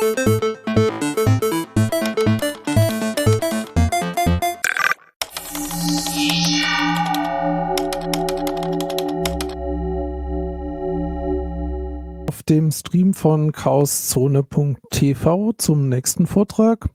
Auf dem Stream von chaoszone.tv zum nächsten Vortrag.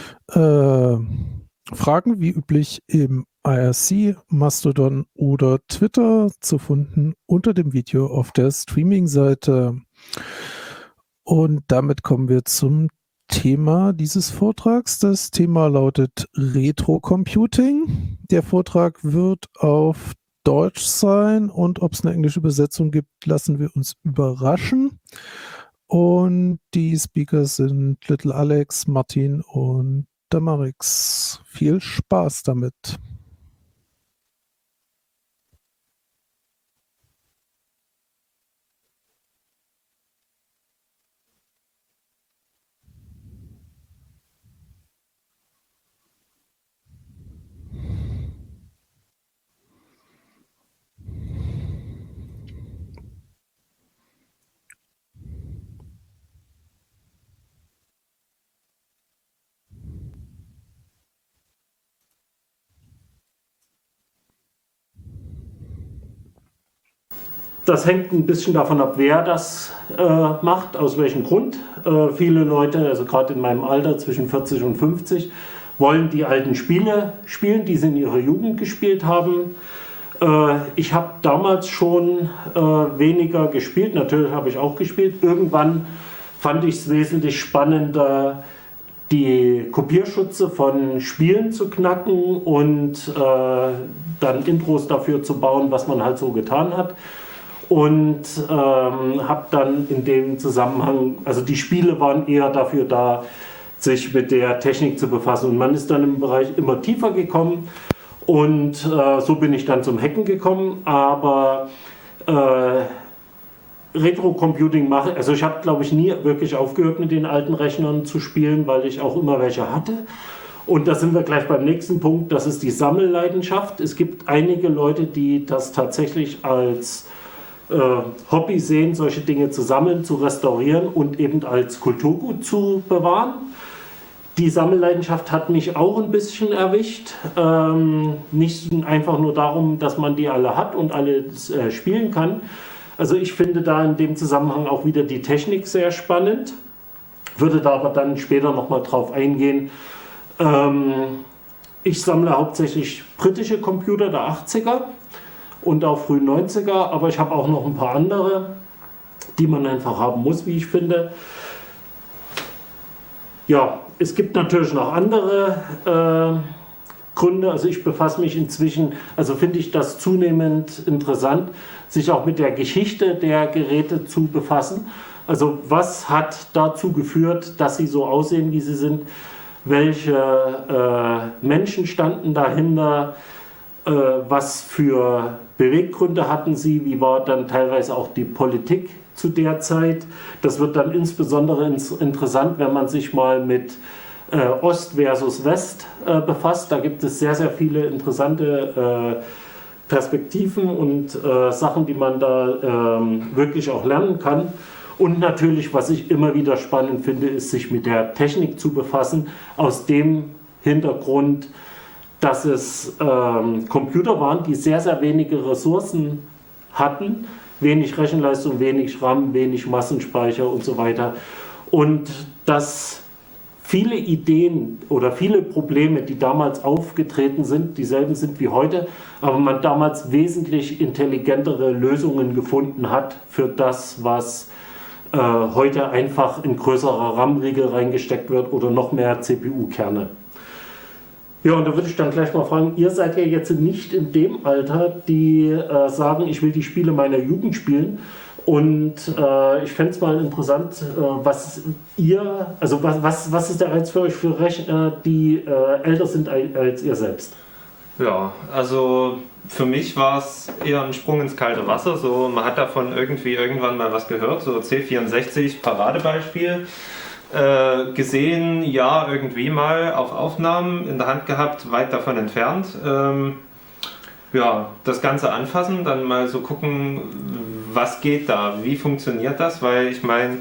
Fragen wie üblich im IRC, Mastodon oder Twitter zu finden unter dem Video auf der Streaming-Seite. Und damit kommen wir zum Thema dieses Vortrags. Das Thema lautet Retro Computing. Der Vortrag wird auf Deutsch sein und ob es eine englische Übersetzung gibt, lassen wir uns überraschen. Und die Speaker sind Little Alex, Martin und Damarix. Viel Spaß damit. Das hängt ein bisschen davon ab, wer das macht, aus welchem Grund. Viele Leute, also gerade in meinem Alter zwischen 40 und 50, wollen die alten Spiele spielen, die sie in ihrer Jugend gespielt haben. Ich habe damals schon weniger gespielt, natürlich habe ich auch gespielt. Irgendwann fand ich es wesentlich spannender, die Kopierschutze von Spielen zu knacken und dann Intros dafür zu bauen, was man halt so getan hat. Und habe dann in dem Zusammenhang, also die Spiele waren eher dafür da, sich mit der Technik zu befassen. Und man ist dann im Bereich immer tiefer gekommen und so bin ich dann zum Hacken gekommen. Aber Retro-Computing mache, also ich habe, glaube ich, nie wirklich aufgehört mit den alten Rechnern zu spielen, weil ich auch immer welche hatte. Und da sind wir gleich beim nächsten Punkt, das ist die Sammelleidenschaft. Es gibt einige Leute, die das tatsächlich als Hobby sehen, solche Dinge zu sammeln, zu restaurieren und eben als Kulturgut zu bewahren. Die Sammelleidenschaft hat mich auch ein bisschen erwischt. Nicht einfach nur darum, dass man die alle hat und alle spielen kann. Also ich finde da in dem Zusammenhang auch wieder die Technik sehr spannend. Würde da aber dann später nochmal drauf eingehen. Ich sammle hauptsächlich britische Computer der 80er. Und auch frühen 90er, aber ich habe auch noch ein paar andere, die man einfach haben muss, wie ich finde. Ja, es gibt natürlich noch andere Gründe, also ich befasse mich inzwischen, also finde ich das zunehmend interessant, sich auch mit der Geschichte der Geräte zu befassen. Also was hat dazu geführt, dass sie so aussehen, wie sie sind? Welche Menschen standen dahinter? Was für Beweggründe hatten sie, wie war dann teilweise auch die Politik zu der Zeit. Das wird dann insbesondere interessant, wenn man sich mal mit Ost versus West befasst. Da gibt es sehr, sehr viele interessante Perspektiven und Sachen, die man da wirklich auch lernen kann. Und natürlich, was ich immer wieder spannend finde, ist, sich mit der Technik zu befassen, aus dem Hintergrund, dass es Computer waren, die sehr, sehr wenige Ressourcen hatten, wenig Rechenleistung, wenig RAM, wenig Massenspeicher und so weiter. Und dass viele Ideen oder viele Probleme, die damals aufgetreten sind, dieselben sind wie heute, aber man damals wesentlich intelligentere Lösungen gefunden hat für das, was heute einfach in größerer RAM-Riegel reingesteckt wird oder noch mehr CPU-Kerne. Ja, und da würde ich dann gleich mal fragen, ihr seid ja jetzt nicht in dem Alter, die sagen, ich will die Spiele meiner Jugend spielen. Und ich fände es mal interessant, was ist der Reiz für euch für Rechner, die älter sind als ihr selbst? Ja, also für mich war es eher ein Sprung ins kalte Wasser. So, man hat davon irgendwann mal was gehört, so C64 Paradebeispiel. Gesehen, ja, irgendwie mal auf Aufnahmen in der Hand gehabt, weit davon entfernt. Ja, das Ganze anfassen, dann mal so gucken, was geht da, wie funktioniert das, weil ich meine,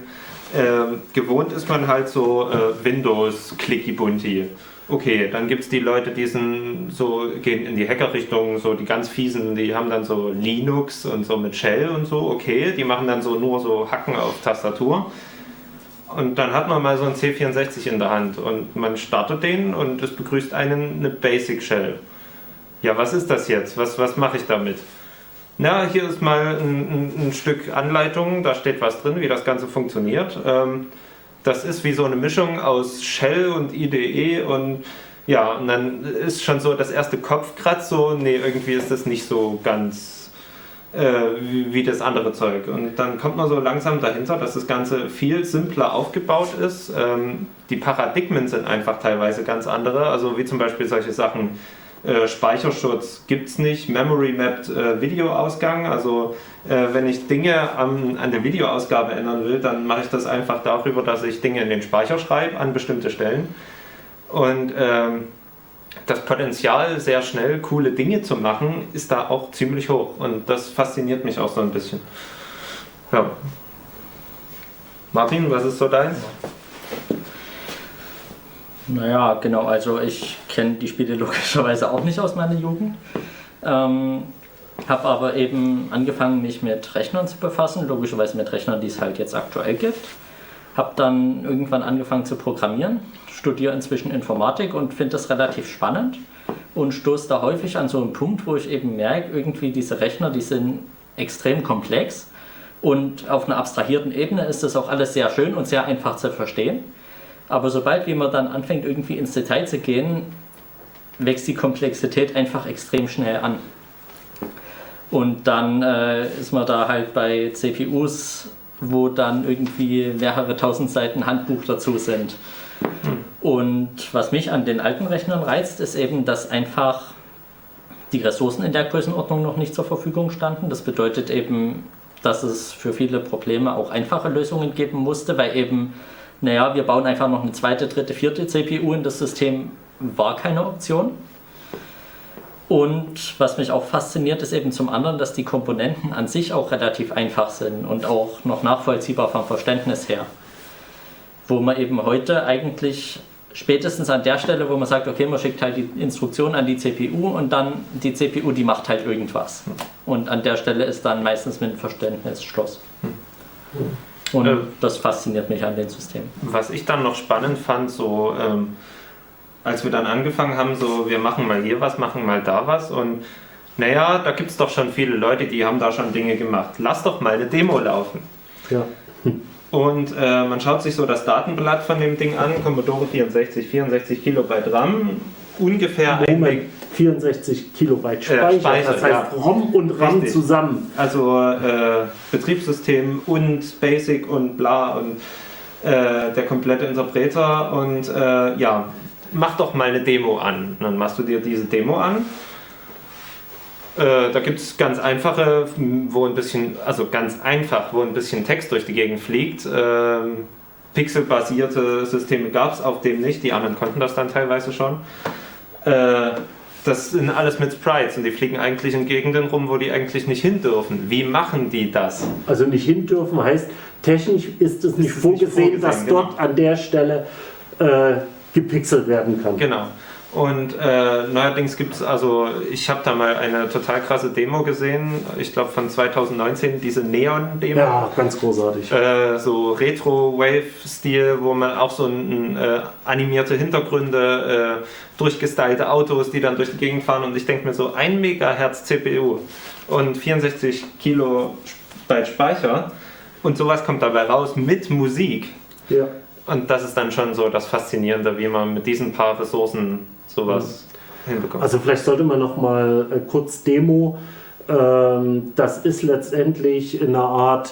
Gewohnt ist man halt so Windows, Clicky Bunti. Okay, dann gibt es die Leute, die gehen in die Hacker-Richtung, so die ganz fiesen, die haben dann so Linux und so mit Shell und so, okay, die machen dann nur so Hacken auf Tastatur. Und dann hat man mal so ein C64 in der Hand und man startet den und es begrüßt einen eine Basic Shell. Ja, was ist das jetzt? Was mache ich damit? Na, hier ist mal ein Stück Anleitung, da steht was drin, wie das Ganze funktioniert. Das ist wie so eine Mischung aus Shell und IDE und ja, und dann ist schon so das erste Kopfkratz so, nee, irgendwie ist das nicht so ganz wie das andere Zeug. Und dann kommt man so langsam dahinter, dass das Ganze viel simpler aufgebaut ist. Die Paradigmen sind einfach teilweise ganz andere, also wie zum Beispiel solche Sachen, Speicherschutz gibt es nicht, Memory Mapped Videoausgang, also wenn ich Dinge an der Videoausgabe ändern will, dann mache ich das einfach darüber, dass ich Dinge in den Speicher schreibe an bestimmte Stellen und das Potenzial, sehr schnell coole Dinge zu machen, ist da auch ziemlich hoch und das fasziniert mich auch so ein bisschen. Ja. Martin, was ist so deins? Naja, genau, also ich kenne die Spiele logischerweise auch nicht aus meiner Jugend. Habe aber eben angefangen, mich mit Rechnern zu befassen, logischerweise mit Rechnern, die es halt jetzt aktuell gibt. Habe dann irgendwann angefangen zu programmieren, studiere inzwischen Informatik und finde das relativ spannend und stoße da häufig an so einen Punkt, wo ich eben merke, irgendwie diese Rechner, die sind extrem komplex und auf einer abstrahierten Ebene ist das auch alles sehr schön und sehr einfach zu verstehen. Aber sobald man dann anfängt, irgendwie ins Detail zu gehen, wächst die Komplexität einfach extrem schnell an. Und dann ist man da halt bei CPUs, wo dann irgendwie mehrere tausend Seiten Handbuch dazu sind. Und was mich an den alten Rechnern reizt, ist eben, dass einfach die Ressourcen in der Größenordnung noch nicht zur Verfügung standen. Das bedeutet eben, dass es für viele Probleme auch einfache Lösungen geben musste, weil eben naja, wir bauen einfach noch eine zweite, dritte, vierte CPU in das System, war keine Option. Und was mich auch fasziniert, ist eben zum anderen, dass die Komponenten an sich auch relativ einfach sind und auch noch nachvollziehbar vom Verständnis her. Wo man eben heute eigentlich spätestens an der Stelle, wo man sagt, okay, man schickt halt die Instruktion an die CPU und dann die CPU, die macht halt irgendwas. Und an der Stelle ist dann meistens mit dem Verständnis Schluss. Und das fasziniert mich an dem System. Was ich dann noch spannend fand, so als wir dann angefangen haben, so wir machen mal hier was, machen mal da was und naja, da gibt es doch schon viele Leute, die haben da schon Dinge gemacht. Lass doch mal eine Demo laufen. Ja. Und man schaut sich so das Datenblatt von dem Ding an, Commodore 64 Kilobyte RAM, ungefähr 64 Kilobyte Speicher, das heißt ja. ROM und RAM richtig. Zusammen. Also Betriebssystem und Basic und bla und der komplette Interpreter und ja, mach doch mal eine Demo an. Und dann machst du dir diese Demo an. Da gibt es ganz einfache, wo ein bisschen Text durch die Gegend fliegt. Pixelbasierte Systeme gab es auf dem nicht, die anderen konnten das dann teilweise schon. Das sind alles mit Sprites und die fliegen eigentlich in Gegenden rum, wo die eigentlich nicht hin dürfen. Wie machen die das? Also nicht hin dürfen heißt, technisch ist es nicht vorgesehen, dass dort an der Stelle gepixelt werden kann. Genau. Und neuerdings gibt es, also ich habe da mal eine total krasse Demo gesehen, ich glaube von 2019, diese Neon-Demo. Ja, ganz großartig. So Retro-Wave-Stil, wo man auch so animierte Hintergründe, durchgestylte Autos, die dann durch die Gegend fahren und ich denke mir so, 1 Megahertz CPU und 64 Kilobyte Speicher und sowas kommt dabei raus mit Musik. Ja. Und das ist dann schon so das Faszinierende, wie man mit diesen paar Ressourcen sowas hinbekommt. Also vielleicht sollte man noch mal kurz Demo. Das ist letztendlich in einer Art,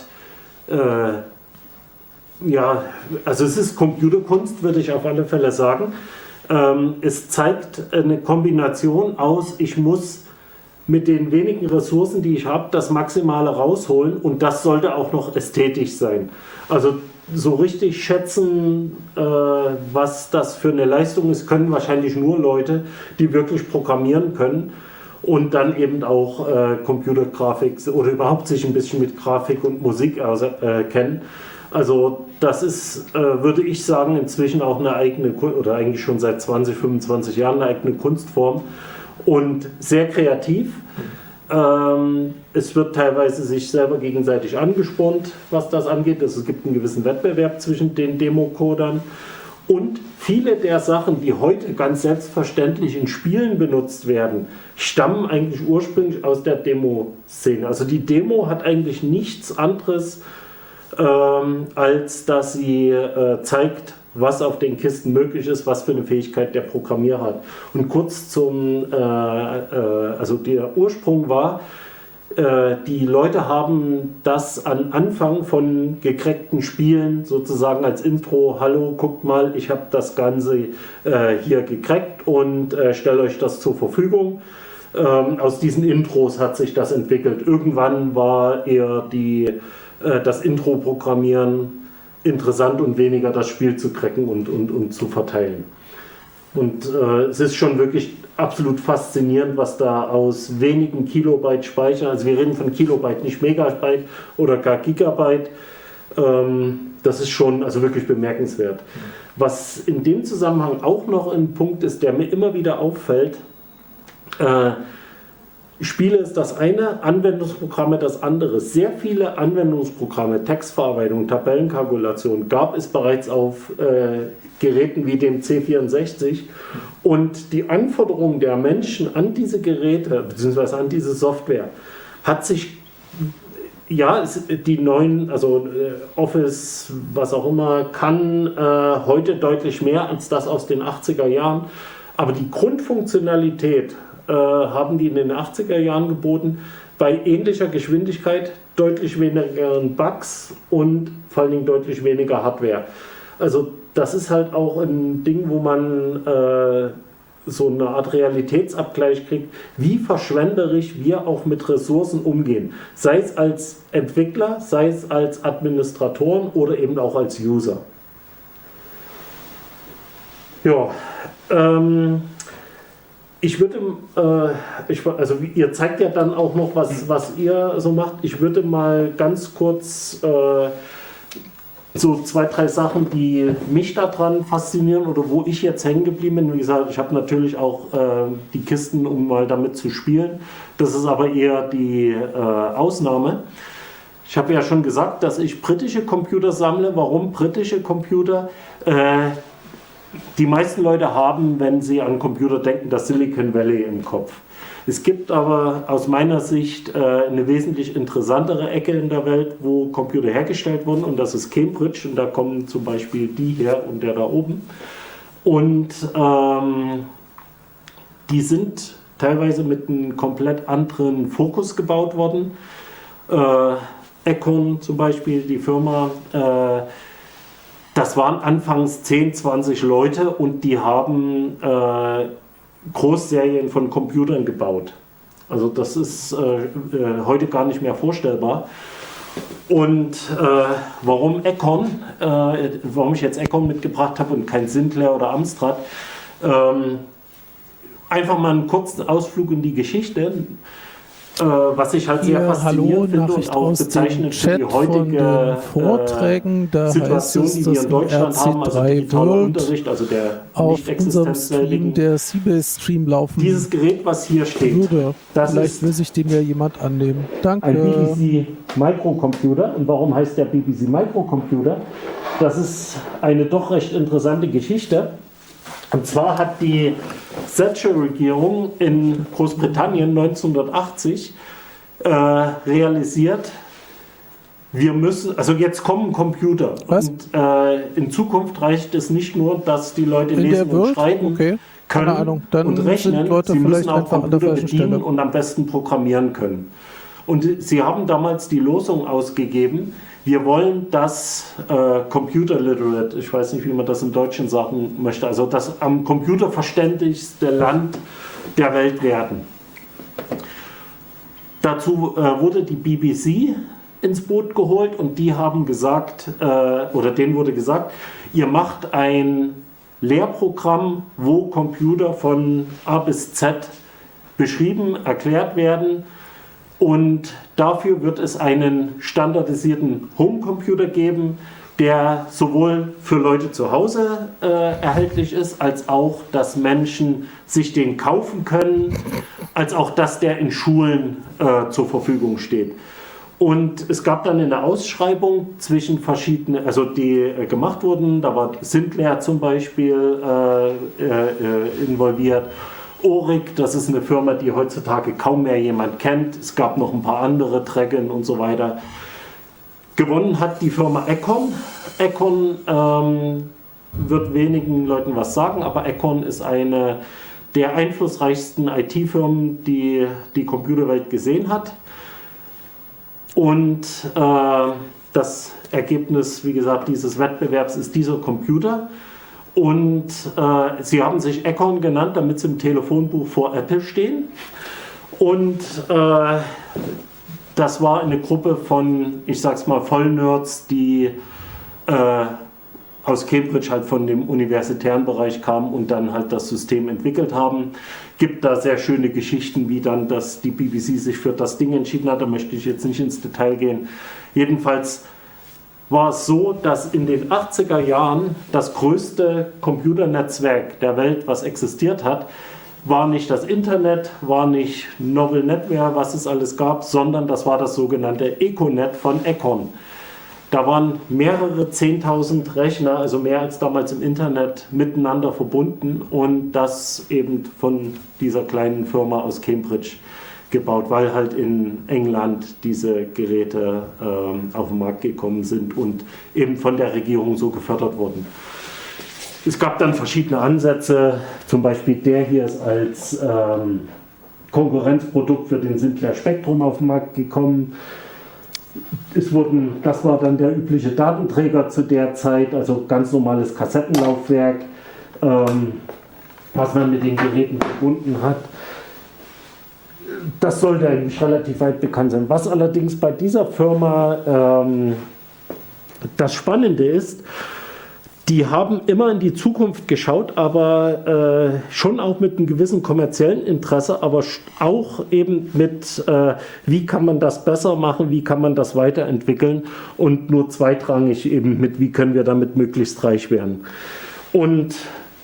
ja, also es ist Computerkunst, würde ich auf alle Fälle sagen. Es zeigt eine Kombination aus, ich muss mit den wenigen Ressourcen, die ich habe, das Maximale rausholen und das sollte auch noch ästhetisch sein. Also so richtig schätzen, was das für eine Leistung ist, können wahrscheinlich nur Leute, die wirklich programmieren können und dann eben auch Computergrafik oder überhaupt sich ein bisschen mit Grafik und Musik kennen. Also das ist, würde ich sagen, inzwischen auch eine eigene, oder eigentlich schon seit 20, 25 Jahren eine eigene Kunstform und sehr kreativ. Es wird teilweise sich selber gegenseitig angespornt, was das angeht. Also es gibt einen gewissen Wettbewerb zwischen den Democodern. Und viele der Sachen, die heute ganz selbstverständlich in Spielen benutzt werden, stammen eigentlich ursprünglich aus der Demo-Szene. Also die Demo hat eigentlich nichts anderes, als dass sie zeigt, was auf den Kisten möglich ist, was für eine Fähigkeit der Programmierer hat. Und kurz zum, also der Ursprung war, die Leute haben das am Anfang von gecrackten Spielen sozusagen als Intro, hallo, guckt mal, ich habe das Ganze hier gecrackt und stelle euch das zur Verfügung. Aus diesen Intros hat sich das entwickelt. Irgendwann war eher das Intro-Programmieren interessant und weniger das Spiel zu cracken und zu verteilen. Und es ist schon wirklich absolut faszinierend, was da aus wenigen Kilobyte Speicher, also wir reden von Kilobyte, nicht Megabyte oder gar Gigabyte, das ist schon also wirklich bemerkenswert. Was in dem Zusammenhang auch noch ein Punkt ist, der mir immer wieder auffällt, Spiele ist das eine, Anwendungsprogramme das andere. Sehr viele Anwendungsprogramme, Textverarbeitung, Tabellenkalkulation gab es bereits auf Geräten wie dem C64 und die Anforderungen der Menschen an diese Geräte bzw. an diese Software hat sich, ja, die neuen, also Office, was auch immer, kann heute deutlich mehr als das aus den 80er Jahren, aber die Grundfunktionalität haben die in den 80er Jahren geboten, bei ähnlicher Geschwindigkeit, deutlich weniger Bugs und vor allen Dingen deutlich weniger Hardware. Also das ist halt auch ein Ding, wo man so eine Art Realitätsabgleich kriegt, wie verschwenderisch wir auch mit Ressourcen umgehen. Sei es als Entwickler, sei es als Administratoren oder eben auch als User. Ja, ich würde, also ihr zeigt ja dann auch noch, was ihr so macht. Ich würde mal ganz kurz so 2, 3 Sachen, die mich daran faszinieren oder wo ich jetzt hängen geblieben bin. Wie gesagt, ich habe natürlich auch die Kisten, um mal damit zu spielen. Das ist aber eher die Ausnahme. Ich habe ja schon gesagt, dass ich britische Computer sammle. Warum britische Computer? Die meisten Leute haben, wenn sie an Computer denken, das Silicon Valley im Kopf. Es gibt aber aus meiner Sicht eine wesentlich interessantere Ecke in der Welt, wo Computer hergestellt wurden, und das ist Cambridge, und da kommen zum Beispiel die her und der da oben. Und die sind teilweise mit einem komplett anderen Fokus gebaut worden. Econ zum Beispiel, die Firma, das waren anfangs 10, 20 Leute und die haben Großserien von Computern gebaut. Also das ist heute gar nicht mehr vorstellbar. Und warum Econ, warum ich jetzt Econ mitgebracht habe und kein Sinclair oder Amstrad, einfach mal einen kurzen Ausflug in die Geschichte. Was ich halt sehr faszinierend finde und auch bezeichnend für die heutige Vorträgen, da Situation, heißt es, die wir in Deutschland haben, also digitaler World Unterricht, also der auf nicht unserem Stream, existenzweltigen. der Seabase-Stream laufen Dieses Gerät, was hier steht, würde. das Vielleicht ist will sich dem ja jemand annehmen. Danke. ein BBC Microcomputer. Und warum heißt der BBC Microcomputer? Das ist eine doch recht interessante Geschichte. Und zwar hat die Thatcher-Regierung in Großbritannien 1980 realisiert, wir müssen, also jetzt kommen Computer. Was? Und in Zukunft reicht es nicht nur, dass die Leute In lesen der und Welt? schreiben Okay. Keine können Ahnung. Dann und rechnen. sind Leute Sie müssen vielleicht auch einfach an der Computer falschen bedienen Stelle. und am besten programmieren können. Und sie haben damals die Losung ausgegeben, wir wollen das Computer Literate, ich weiß nicht, wie man das im Deutschen sagen möchte, also das am Computer verständigste Land der Welt werden. Dazu wurde die BBC ins Boot geholt und die haben gesagt, oder denen wurde gesagt, ihr macht ein Lehrprogramm, wo Computer von A bis Z beschrieben, erklärt werden. Und dafür wird es einen standardisierten Homecomputer geben, der sowohl für Leute zu Hause erhältlich ist, als auch, dass Menschen sich den kaufen können, als auch, dass der in Schulen zur Verfügung steht. Und es gab dann eine Ausschreibung zwischen verschiedenen, also die gemacht wurden, da war Sinclair zum Beispiel involviert, Oryx, das ist eine Firma, die heutzutage kaum mehr jemand kennt, es gab noch ein paar andere, Dragon und so weiter. Gewonnen hat die Firma Econ. Econ wird wenigen Leuten was sagen, aber Econ ist eine der einflussreichsten IT-Firmen, die die Computerwelt gesehen hat. Und das Ergebnis, wie gesagt, dieses Wettbewerbs ist dieser Computer. Und sie haben sich Econ genannt, damit sie im Telefonbuch vor Apple stehen. Und das war eine Gruppe von, ich sag's mal, Vollnerds, die aus Cambridge halt von dem universitären Bereich kamen und dann halt das System entwickelt haben. Gibt da sehr schöne Geschichten, wie dann die BBC sich für das Ding entschieden hat. Da möchte ich jetzt nicht ins Detail gehen. Jedenfalls war es so, dass in den 80er Jahren das größte Computernetzwerk der Welt, was existiert hat, war nicht das Internet, war nicht Novel Netware, was es alles gab, sondern das war das sogenannte Econet von Econ. Da waren mehrere 10.000 Rechner, also mehr als damals im Internet, miteinander verbunden und das eben von dieser kleinen Firma aus Cambridge gebaut, weil halt in England diese Geräte auf den Markt gekommen sind und eben von der Regierung so gefördert wurden. Es gab dann verschiedene Ansätze, zum Beispiel der hier ist als Konkurrenzprodukt für den Sinclair Spectrum auf den Markt gekommen. Das war dann der übliche Datenträger zu der Zeit, also ganz normales Kassettenlaufwerk, was man mit den Geräten verbunden hat. Das sollte eigentlich relativ weit bekannt sein. Was allerdings bei dieser Firma das Spannende ist, die haben immer in die Zukunft geschaut, aber schon auch mit einem gewissen kommerziellen Interesse, aber auch eben mit, wie kann man das besser machen, wie kann man das weiterentwickeln und nur zweitrangig eben mit, wie können wir damit möglichst reich werden. Und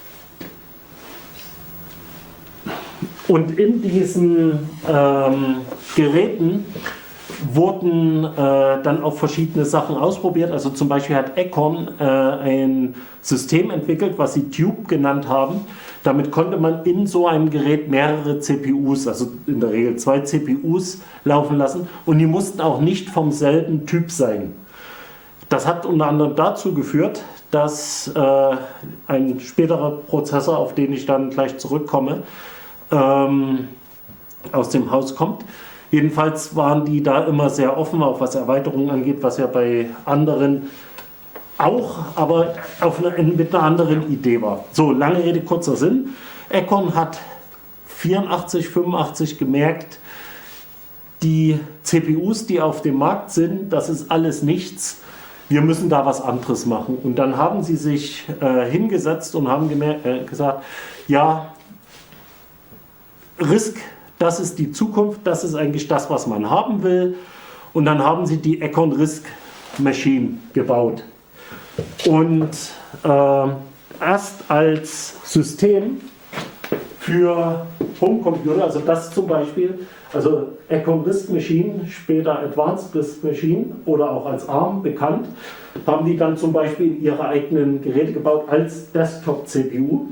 in diesen Geräten wurden dann auch verschiedene Sachen ausprobiert. Also zum Beispiel hat Econ ein System entwickelt, was sie Tube genannt haben. Damit konnte man in so einem Gerät mehrere CPUs, also in der Regel 2 CPUs, laufen lassen. Und die mussten auch nicht vom selben Typ sein. Das hat unter anderem dazu geführt, dass ein späterer Prozessor, auf den ich dann gleich zurückkomme, aus dem Haus kommt. Jedenfalls waren die da immer sehr offen, auch was Erweiterungen angeht, was ja bei anderen auch, aber mit einer anderen Idee war. So, lange Rede, kurzer Sinn. Econ hat 84, 85 gemerkt, die CPUs, die auf dem Markt sind, das ist alles nichts. Wir müssen da was anderes machen. Und dann haben sie sich hingesetzt und haben gesagt, ja, RISC, das ist die Zukunft, das ist eigentlich das, was man haben will. Und dann haben sie die Econ RISC Machine gebaut. Und erst als System für Homecomputer, also das zum Beispiel, also Econ RISC Machine, später Advanced RISC Machine oder auch als ARM bekannt, haben die dann zum Beispiel ihre eigenen Geräte gebaut als Desktop-CPU.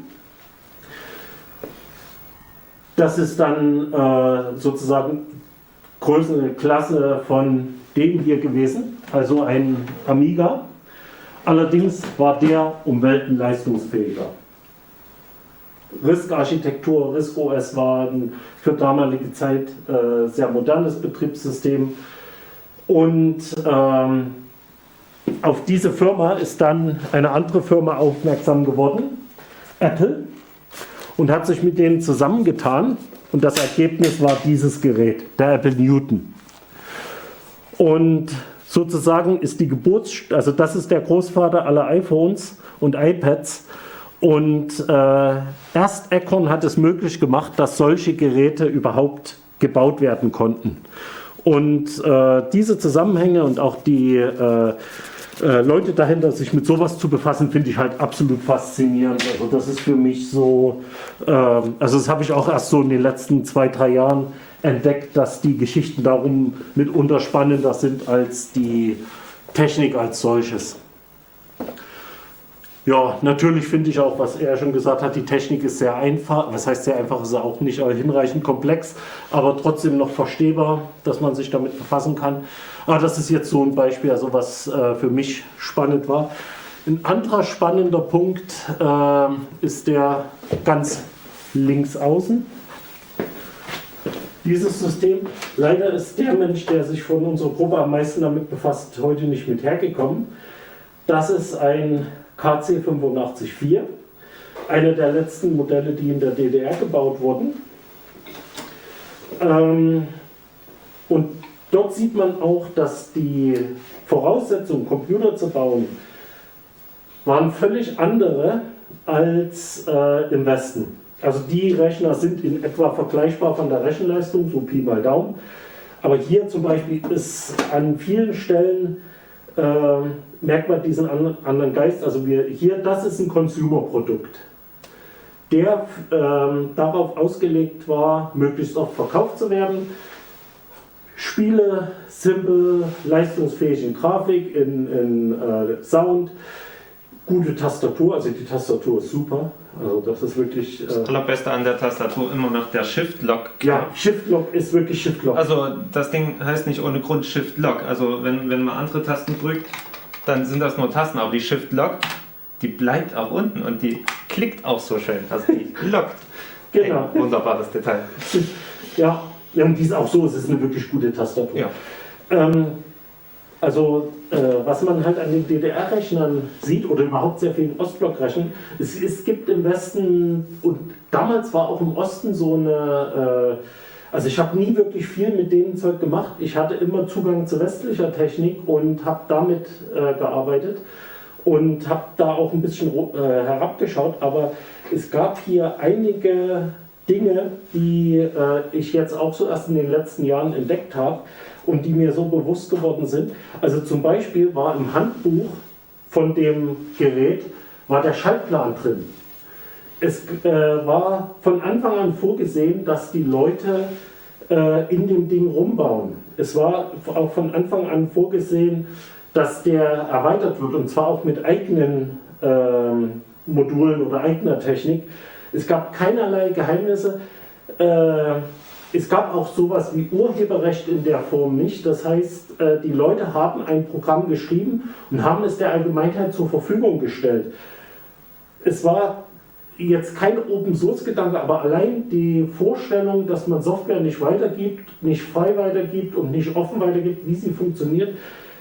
Das ist dann sozusagen größere Klasse von dem hier gewesen, also ein Amiga. Allerdings war der um Welten leistungsfähiger. RISC-Architektur, RISC-OS war ein für damalige Zeit sehr modernes Betriebssystem. Und auf diese Firma ist dann eine andere Firma aufmerksam geworden, Apple, und hat sich mit denen zusammengetan. Und das Ergebnis war dieses Gerät, der Apple Newton. Und sozusagen ist die also das ist der Großvater aller iPhones und iPads. Und erst Econ hat es möglich gemacht, dass solche Geräte überhaupt gebaut werden konnten. Und diese Zusammenhänge und auch die Leute dahinter, sich mit sowas zu befassen, finde ich halt absolut faszinierend. Also das ist für mich so, also das habe ich auch erst so in den letzten 2-3 Jahren entdeckt, dass die Geschichten darum mitunter spannender sind als die Technik als solches. Ja, natürlich finde ich auch, was er schon gesagt hat, die Technik ist sehr einfach. Was heißt sehr einfach, ist ja auch nicht hinreichend komplex, aber trotzdem noch verstehbar, dass man sich damit befassen kann. Aber das ist jetzt so ein Beispiel, also was für mich spannend war. Ein anderer spannender Punkt ist der ganz links außen. Dieses System, leider ist der Mensch, der sich von unserer Gruppe am meisten damit befasst, heute nicht mit hergekommen. Das ist ein KC 85-4, einer der letzten Modelle, die in der DDR gebaut wurden. Und dort sieht man auch, dass die Voraussetzungen, Computer zu bauen, waren völlig andere als im Westen. Also die Rechner sind in etwa vergleichbar von der Rechenleistung, so Pi mal Daumen. Aber hier zum Beispiel ist an vielen Stellen merkt man diesen anderen Geist. Also das ist ein Consumer-Produkt, der darauf ausgelegt war, möglichst oft verkauft zu werden. Spiele, simpel, leistungsfähig in Grafik, in Sound, gute Tastatur, also die Tastatur ist super. Also das ist wirklich... Das Allerbeste an der Tastatur immer noch der Shift-Lock. Ja, Shift-Lock ist wirklich Shift-Lock. Also das Ding heißt nicht ohne Grund Shift-Lock. Also wenn man andere Tasten drückt, dann sind das nur Tasten, aber die Shift-Lock, die bleibt auch unten und die klickt auch so schön. Also die lockt. Genau. Hey, wunderbares Detail. Ja, und die ist auch so, es ist eine wirklich gute Tastatur. Ja. Was man halt an den DDR-Rechnern sieht oder überhaupt sehr vielen Ostblock-Rechnern, es gibt im Westen und damals war auch im Osten so eine, also ich habe nie wirklich viel mit dem Zeug gemacht. Ich hatte immer Zugang zu westlicher Technik und habe damit gearbeitet und habe da auch ein bisschen herabgeschaut, aber es gab hier einige Dinge, die ich jetzt auch so erst in den letzten Jahren entdeckt habe und die mir so bewusst geworden sind. Also zum Beispiel war im Handbuch von dem Gerät war der Schaltplan drin. Es war von Anfang an vorgesehen, dass die Leute in dem Ding rumbauen. Es war auch von Anfang an vorgesehen, dass der erweitert wird und zwar auch mit eigenen Modulen oder eigener Technik. Es gab keinerlei Geheimnisse. Es gab auch sowas wie Urheberrecht in der Form nicht. Das heißt, die Leute haben ein Programm geschrieben und haben es der Allgemeinheit zur Verfügung gestellt. Es war jetzt kein Open-Source-Gedanke, aber allein die Vorstellung, dass man Software nicht weitergibt, nicht frei weitergibt und nicht offen weitergibt, wie sie funktioniert,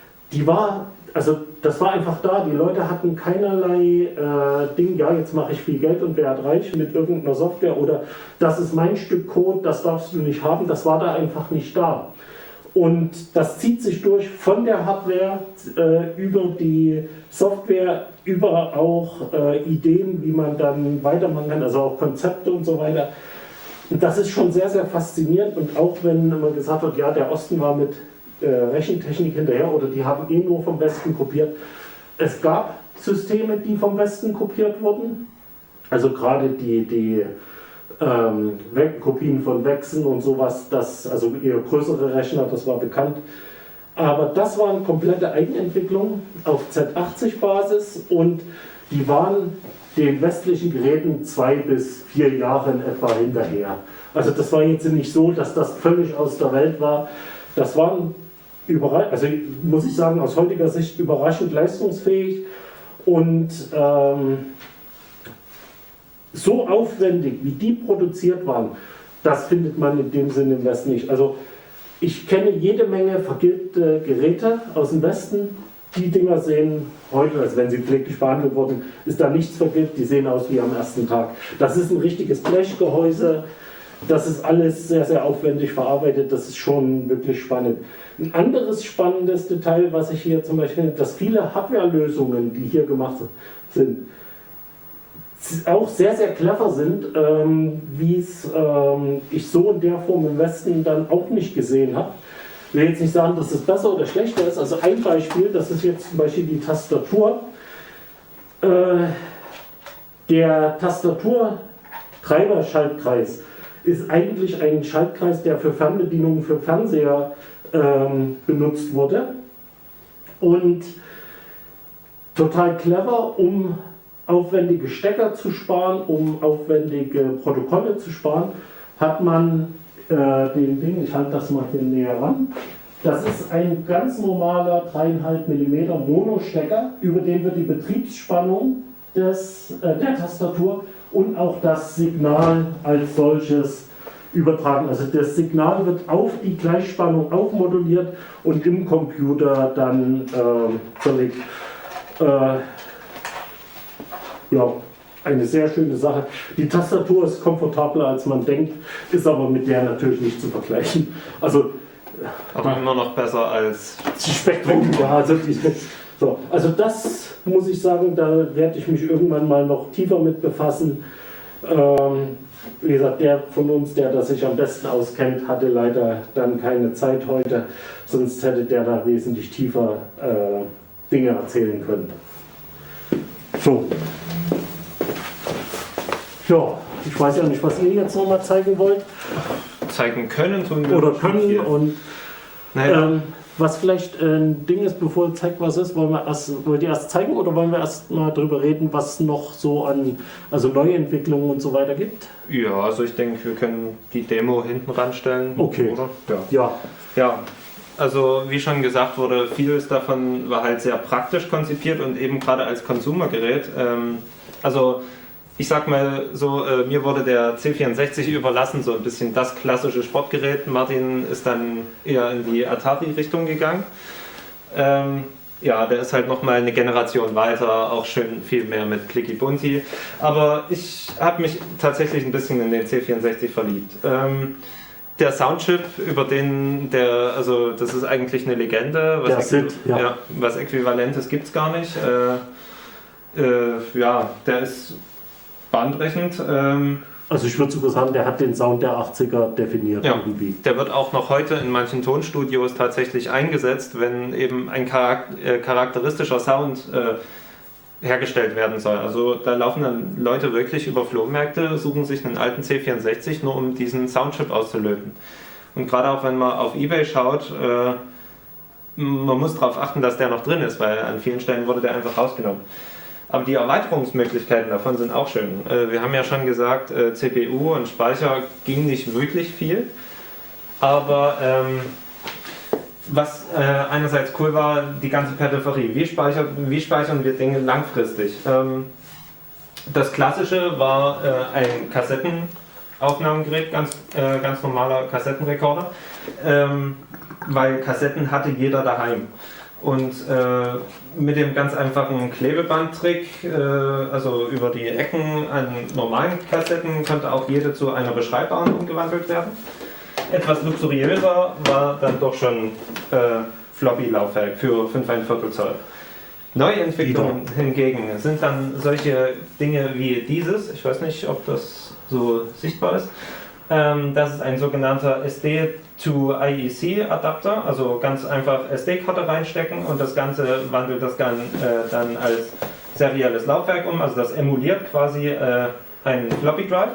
das war einfach da. Die Leute hatten keinerlei Ding, ja, jetzt mache ich viel Geld und werde reich mit irgendeiner Software oder das ist mein Stück Code, das darfst du nicht haben. Das war da einfach nicht da. Und das zieht sich durch von der Hardware über die Software, über auch Ideen, wie man dann weitermachen kann, also auch Konzepte und so weiter. Und das ist schon sehr, sehr faszinierend. Und auch wenn man gesagt hat, ja, der Osten war mit Rechentechnik hinterher oder die haben nur vom Westen kopiert. Es gab Systeme, die vom Westen kopiert wurden. Also gerade die Kopien von Wechseln und sowas, also eher größere Rechner, das war bekannt. Aber das war eine komplette Eigenentwicklung auf Z80-Basis und die waren den westlichen Geräten 2 bis 4 Jahre in etwa hinterher. Also das war jetzt nicht so, dass das völlig aus der Welt war. Das waren also muss ich sagen, aus heutiger Sicht überraschend leistungsfähig und so aufwendig, wie die produziert waren, das findet man in dem Sinne im Westen nicht. Also ich kenne jede Menge vergilbte Geräte aus dem Westen. Die Dinger sehen heute, als wenn sie pfleglich behandelt wurden, ist da nichts vergilbt, die sehen aus wie am ersten Tag. Das ist ein richtiges Blechgehäuse, das ist alles sehr, sehr aufwendig verarbeitet, das ist schon wirklich spannend. Ein anderes spannendes Detail, was ich hier zum Beispiel finde, dass viele Hardware-Lösungen, die hier gemacht sind, auch sehr, sehr clever sind, wie es ich so in der Form im Westen dann auch nicht gesehen habe. will jetzt nicht sagen, dass es besser oder schlechter ist. Also ein Beispiel, das ist jetzt zum Beispiel die Tastatur. Der Tastaturtreiber-Schaltkreis ist eigentlich ein Schaltkreis, der für Fernbedienungen für Fernseher benutzt wurde. Und total clever, um aufwendige Stecker zu sparen, um aufwendige Protokolle zu sparen, hat man den Ding, ich halte das mal hier näher ran, das ist ein ganz normaler 3,5 mm Mono-Stecker, über den wird die Betriebsspannung der Tastatur und auch das Signal als solches übertragen. Also das Signal wird auf die Gleichspannung aufmoduliert und im Computer dann verlegt. Ja, eine sehr schöne Sache. Die Tastatur ist komfortabler als man denkt, ist aber mit der natürlich nicht zu vergleichen. Also, aber immer noch besser als Spektrum. Ja, also das muss ich sagen, da werde ich mich irgendwann mal noch tiefer mit befassen. Wie gesagt, der von uns, der das sich am besten auskennt, hatte leider dann keine Zeit heute, sonst hätte der da wesentlich tiefer Dinge erzählen können. So. Ja, ich weiß ja nicht, was ihr jetzt nochmal zeigen wollt. Zeigen können tun wir oder können und naja. was vielleicht ein Ding ist, bevor ihr zeigt, was ist, wollt ihr erst zeigen oder wollen wir erst mal drüber reden, was noch so an Neuentwicklungen und so weiter gibt? Ja, also ich denke, wir können die Demo hinten ranstellen. Okay. Oder? Ja. Also wie schon gesagt wurde, vieles davon war halt sehr praktisch konzipiert und eben gerade als Konsumergerät. Also ich sag mal so, mir wurde der C64 überlassen, so ein bisschen das klassische Sportgerät. Martin ist dann eher in die Atari-Richtung gegangen. Ja, der ist halt nochmal eine Generation weiter, auch schön viel mehr mit Clicky Bunti. Aber ich habe mich tatsächlich ein bisschen in den C64 verliebt. Der Soundchip, über den also das ist eigentlich eine Legende. Was Äquivalentes gibt es gar nicht. Ja, der ist bahnbrechend. Also ich würde sogar sagen, der hat den Sound der 80er definiert irgendwie. Der wird auch noch heute in manchen Tonstudios tatsächlich eingesetzt, wenn eben ein charakteristischer Sound hergestellt werden soll. Also da laufen dann Leute wirklich über Flohmärkte, suchen sich einen alten C64, nur um diesen Soundchip auszulöten. Und gerade auch wenn man auf eBay schaut, man muss darauf achten, dass der noch drin ist, weil an vielen Stellen wurde der einfach rausgenommen. Aber die Erweiterungsmöglichkeiten davon sind auch schön. Wir haben ja schon gesagt, CPU und Speicher ging nicht wirklich viel. Aber was einerseits cool war, die ganze Peripherie. Wie speichern wir Dinge langfristig? Das klassische war ein Kassettenaufnahmegerät, ganz normaler Kassettenrekorder, weil Kassetten hatte jeder daheim. Und mit dem ganz einfachen Klebebandtrick, also über die Ecken an normalen Kassetten, konnte auch jede zu einer beschreibbaren umgewandelt werden. Etwas luxuriöser war dann doch schon Floppy-Laufwerk für 5,25 Zoll. Neuentwicklungen hingegen sind dann solche Dinge wie dieses, ich weiß nicht, ob das so sichtbar ist. Das ist ein sogenannter SD-to-IEC-Adapter, also ganz einfach SD-Karte reinstecken und das Ganze wandelt das dann als serielles Laufwerk um, also das emuliert quasi einen Floppy Drive.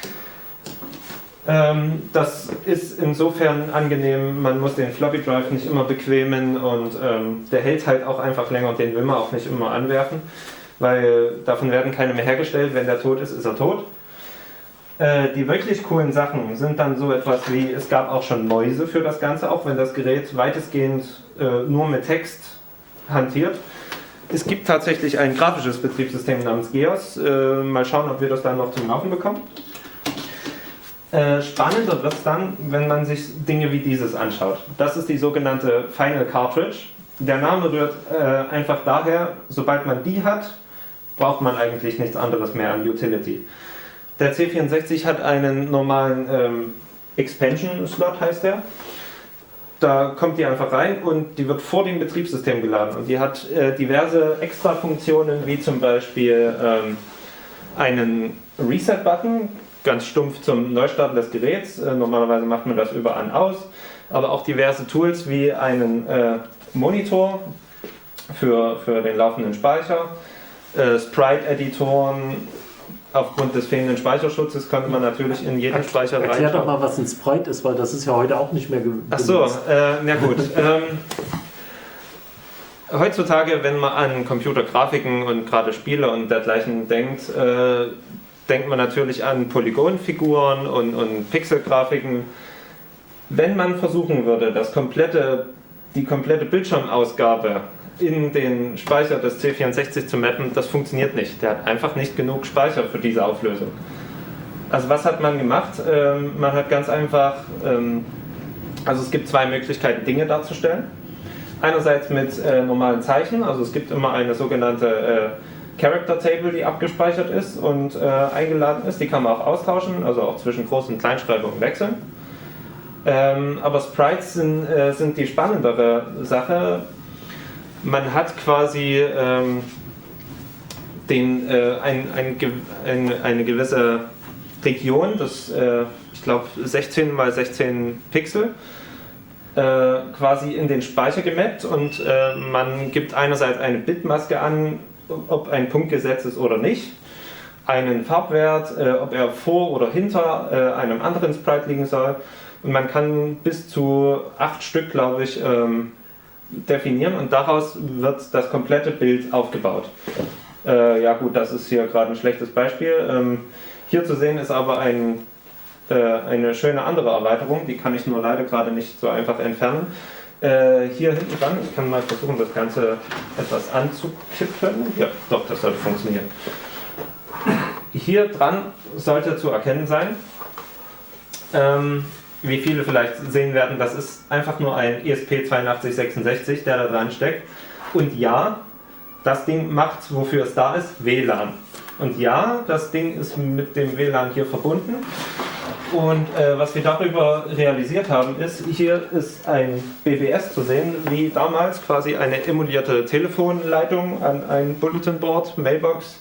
Das ist insofern angenehm, man muss den Floppy Drive nicht immer bequemen und der hält halt auch einfach länger und den will man auch nicht immer anwerfen, weil davon werden keine mehr hergestellt, wenn der tot ist, ist er tot. Die wirklich coolen Sachen sind dann so etwas wie, es gab auch schon Mäuse für das Ganze, auch wenn das Gerät weitestgehend nur mit Text hantiert. Es gibt tatsächlich ein grafisches Betriebssystem namens GEOS. Mal schauen, ob wir das dann noch zum Laufen bekommen. Spannender wird es dann, wenn man sich Dinge wie dieses anschaut. Das ist die sogenannte Final Cartridge. Der Name rührt einfach daher, sobald man die hat, braucht man eigentlich nichts anderes mehr an Utility. Der C64 hat einen normalen Expansion-Slot, heißt der. Da kommt die einfach rein und die wird vor dem Betriebssystem geladen. Und die hat diverse Extra-Funktionen, wie zum Beispiel einen Reset-Button, ganz stumpf zum Neustarten des Geräts. Normalerweise macht man das über An-Aus. aber auch diverse Tools wie einen Monitor für den laufenden Speicher, Sprite-Editoren. Aufgrund des fehlenden Speicherschutzes konnte man natürlich in jeden Speicher reinschauen. Erklär doch mal, was ein Sprite ist, weil das ist ja heute auch nicht mehr benutzt. Ach so, na gut. Heutzutage, wenn man an Computergrafiken und gerade Spiele und dergleichen denkt, denkt man natürlich an Polygonfiguren und Pixelgrafiken. Wenn man versuchen würde, die komplette Bildschirmausgabe in den Speicher des C64 zu mappen, das funktioniert nicht. Der hat einfach nicht genug Speicher für diese Auflösung. Also was hat man gemacht? Man hat ganz einfach, also es gibt zwei Möglichkeiten, Dinge darzustellen. Einerseits mit normalen Zeichen, also es gibt immer eine sogenannte Character Table, die abgespeichert ist und eingeladen ist. Die kann man auch austauschen, also auch zwischen Groß- und Kleinschreibung wechseln. Aber Sprites sind die spannendere Sache. Man hat quasi eine gewisse Region, das ich glaube 16 mal 16 Pixel, quasi in den Speicher gemappt und man gibt einerseits eine Bitmaske an, ob ein Punkt gesetzt ist oder nicht, einen Farbwert, ob er vor oder hinter einem anderen Sprite liegen soll und man kann bis zu 8 Stück, glaube ich, definieren und daraus wird das komplette Bild aufgebaut. Ja gut, das ist hier gerade ein schlechtes Beispiel. Hier zu sehen ist aber eine schöne andere Erweiterung, die kann ich nur leider gerade nicht so einfach entfernen. Hier hinten dran, ich kann mal versuchen, das Ganze etwas anzukippen. Ja, doch, das sollte funktionieren. Hier dran sollte zu erkennen sein, wie viele vielleicht sehen werden, das ist einfach nur ein ESP8266, der da dran steckt. Und ja, das Ding macht, wofür es da ist, WLAN. Und ja, das Ding ist mit dem WLAN hier verbunden. Und was wir darüber realisiert haben, ist, hier ist ein BBS zu sehen, wie damals quasi eine emulierte Telefonleitung an ein Bulletin Board, Mailbox.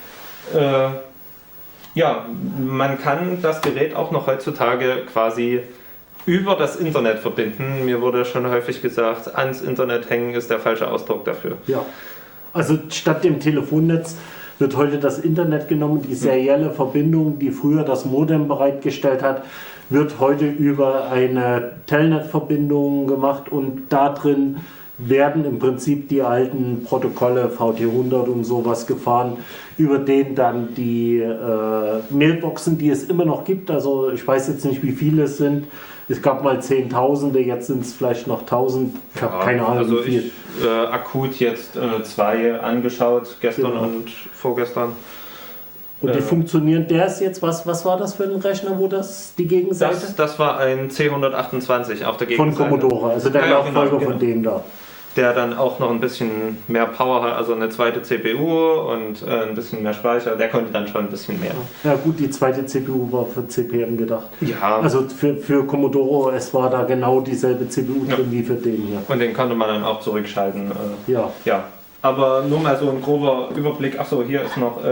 Ja, man kann das Gerät auch noch heutzutage quasi über das Internet verbinden. Mir wurde schon häufig gesagt, ans Internet hängen ist der falsche Ausdruck dafür. Ja, also statt dem Telefonnetz wird heute das Internet genommen. Die serielle Verbindung, die früher das Modem bereitgestellt hat, wird heute über eine Telnet-Verbindung gemacht und da drin werden im Prinzip die alten Protokolle VT100 und sowas gefahren, über denen dann die Mailboxen, die es immer noch gibt, also ich weiß jetzt nicht, wie viele es sind, es gab mal Zehntausende, jetzt sind es vielleicht noch 1000, ich habe keine Ahnung also wie viel. Ich akut jetzt 2 angeschaut, gestern Genau. und vorgestern. Und die funktionieren, der ist jetzt, was war das für ein Rechner, wo das die Gegenseite? Das war ein C128 auf der Gegenseite. Von Commodore, also der Ja, Nachfolger genau. von dem da. Der dann auch noch ein bisschen mehr Power hat, also eine zweite CPU und ein bisschen mehr Speicher. Der konnte dann schon ein bisschen mehr. Ja gut, die zweite CPU war für CPM gedacht. Ja, Also für Commodore OS war da genau dieselbe CPU drin wie für den hier. und den konnte man dann auch zurückschalten. Ja, Ja, aber nur mal so ein grober Überblick. Achso, hier ist noch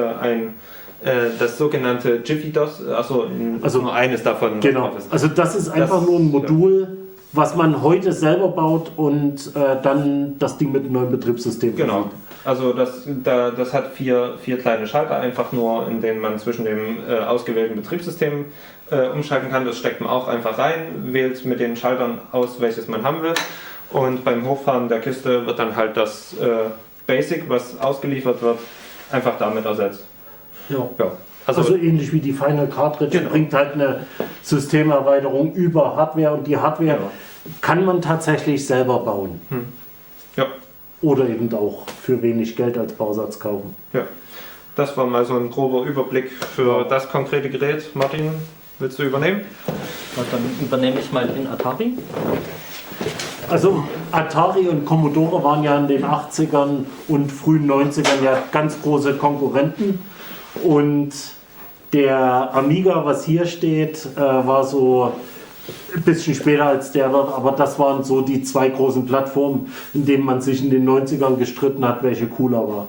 das sogenannte Jiffy DOS. Achso, Also, nur eines davon. genau. Also das ist einfach nur ein Modul, was man heute selber baut und dann das Ding mit einem neuen Betriebssystem Genau. versieht. Also das hat vier kleine Schalter, einfach nur, in denen man zwischen dem ausgewählten Betriebssystem umschalten kann. Das steckt man auch einfach rein, wählt mit den Schaltern aus, welches man haben will. Und beim Hochfahren der Kiste wird dann halt das Basic, was ausgeliefert wird, einfach damit ersetzt. Ja. Ja. Also ähnlich wie die Final Cartridge Genau. bringt halt eine Systemerweiterung über Hardware und die Hardware Genau. kann man tatsächlich selber bauen. Ja. Oder eben auch für wenig Geld als Bausatz kaufen. Ja, das war mal so ein grober Überblick für das konkrete Gerät. Martin, willst du übernehmen? Und dann übernehme ich mal den Atari. Also Atari und Commodore waren ja in den 80ern und frühen 90ern ja ganz große Konkurrenten. Und der Amiga, was hier steht, war so ein bisschen später als der dort, aber das waren so die zwei großen Plattformen, in denen man sich in den 90ern gestritten hat, welche cooler war.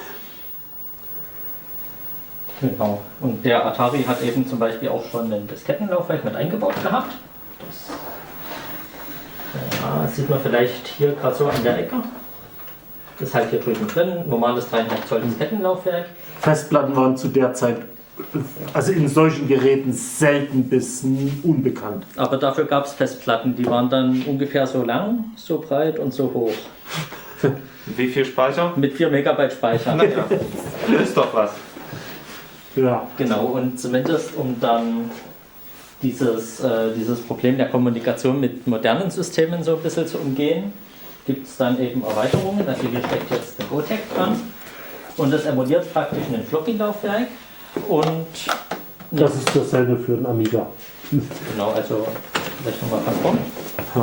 Genau. Und der Atari hat eben zum Beispiel auch schon ein Diskettenlaufwerk mit eingebaut gehabt. Das Das sieht man vielleicht hier gerade so an der Ecke. Das ist halt hier drüben drin, normales 3,5 Zoll Diskettenlaufwerk. Festplatten waren zu der Zeit, also in solchen Geräten, selten bis unbekannt. Aber dafür gab es Festplatten, die waren dann ungefähr so lang, so breit und so hoch. Wie viel Speicher? Mit 4 Megabyte Speicher. Naja, ist doch was. Ja. Genau, und zumindest um dann dieses Problem der Kommunikation mit modernen Systemen so ein bisschen zu umgehen, gibt es dann eben Erweiterungen. Also hier steckt jetzt der Gotek dran und das emuliert praktisch ein Floppy-Laufwerk. Und Das ist dasselbe für den Amiga. genau, also vielleicht nochmal von vorn. Ja.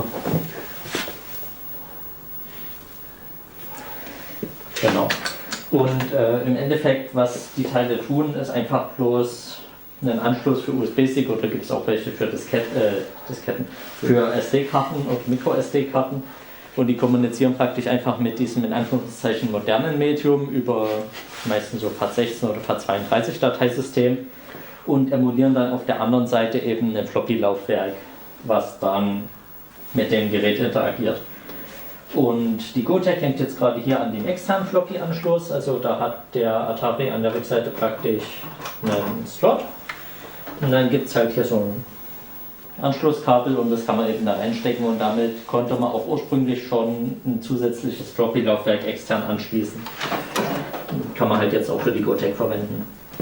Genau. Und im Endeffekt, was die Teile tun, ist einfach bloß einen Anschluss für USB-Stick oder gibt es auch welche für Disketten, für SD-Karten und Micro-SD-Karten. Und die kommunizieren praktisch einfach mit diesem in Anführungszeichen modernen Medium über meistens so FAT16 oder FAT32 Dateisystem und emulieren dann auf der anderen Seite eben ein Floppy-Laufwerk, was dann mit dem Gerät interagiert. Und die Gotek hängt jetzt gerade hier an dem externen Floppy-Anschluss, also da hat der Atari an der Rückseite praktisch einen Slot und dann gibt es halt hier so ein Anschlusskabel und das kann man eben da reinstecken und damit konnte man auch ursprünglich schon ein zusätzliches Floppy-Laufwerk extern anschließen. Kann man halt jetzt auch für die Gotek verwenden.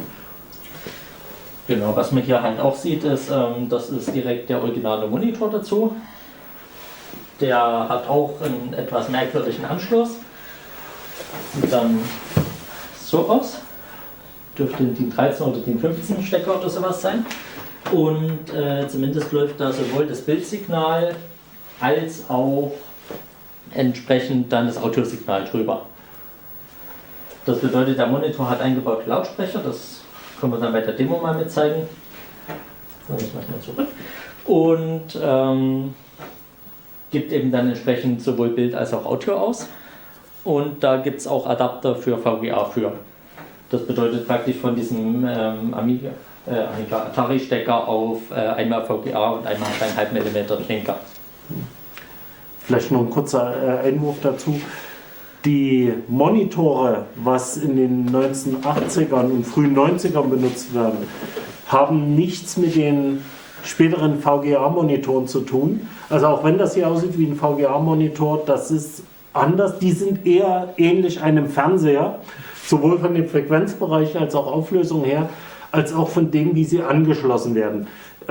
Genau, was man hier halt auch sieht, ist, das ist direkt der originale Monitor dazu. Der hat auch einen etwas merkwürdigen Anschluss. Sieht dann so aus. Dürfte ein DIN 13 oder DIN 15 Stecker oder sowas sein. Und zumindest läuft da sowohl das Bildsignal als auch entsprechend dann das Audiosignal drüber. Das bedeutet, der Monitor hat eingebaute Lautsprecher, das können wir dann bei der Demo mal mit zeigen. Das machen wir zurück. Und gibt eben dann entsprechend sowohl Bild als auch Audio aus. Und da gibt es auch Adapter für VGA für. Das bedeutet praktisch von diesem Amiga Atari-Stecker auf einmal VGA und einmal 3,5 mm Klinker. Vielleicht noch ein kurzer Einwurf dazu. Die Monitore, was in den 1980ern und frühen 90ern benutzt werden, haben nichts mit den späteren VGA-Monitoren zu tun. Also auch wenn das hier aussieht wie ein VGA-Monitor, das ist anders. Die sind eher ähnlich einem Fernseher, sowohl von den Frequenzbereichen als auch Auflösung her, als auch von dem, wie sie angeschlossen werden.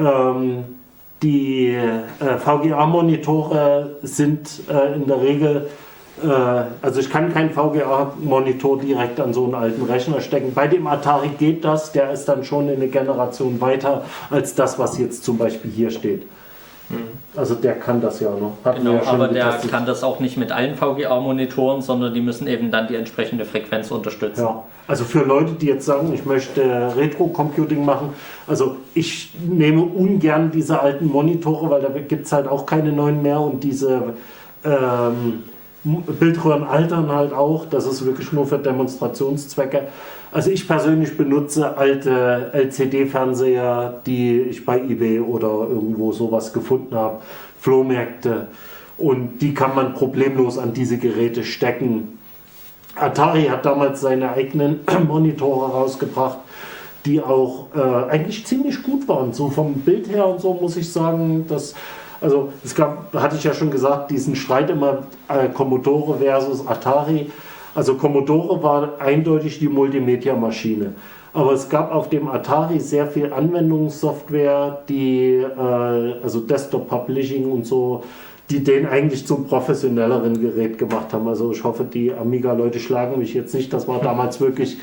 Die VGA-Monitore sind in der Regel, also ich kann keinen VGA-Monitor direkt an so einen alten Rechner stecken. Bei dem Atari geht das, der ist dann schon in eine Generation weiter als das, was jetzt zum Beispiel hier steht. Also der kann das ja noch. Genau, aber der kann das auch nicht mit allen VGA-Monitoren, sondern die müssen eben dann die entsprechende Frequenz unterstützen. Ja, also für Leute, die jetzt sagen, ich möchte Retro-Computing machen, also ich nehme ungern diese alten Monitore, weil da gibt es halt auch keine neuen mehr und diese Bildröhren altern halt auch. Das ist wirklich nur für Demonstrationszwecke. Also ich persönlich benutze alte LCD-Fernseher, die ich bei eBay oder irgendwo sowas gefunden habe, Flohmärkte, und die kann man problemlos an diese Geräte stecken. Atari hat damals seine eigenen Monitore rausgebracht, die auch eigentlich ziemlich gut waren. So vom Bild her und so muss ich sagen, dass also es gab, hatte ich ja schon gesagt, diesen Streit immer Commodore versus Atari. Also Commodore war eindeutig die Multimedia-Maschine. Aber es gab auf dem Atari sehr viel Anwendungssoftware, die, also Desktop Publishing und so, die den eigentlich zum professionelleren Gerät gemacht haben. Also ich hoffe, die Amiga-Leute schlagen mich jetzt nicht. Das war damals wirklich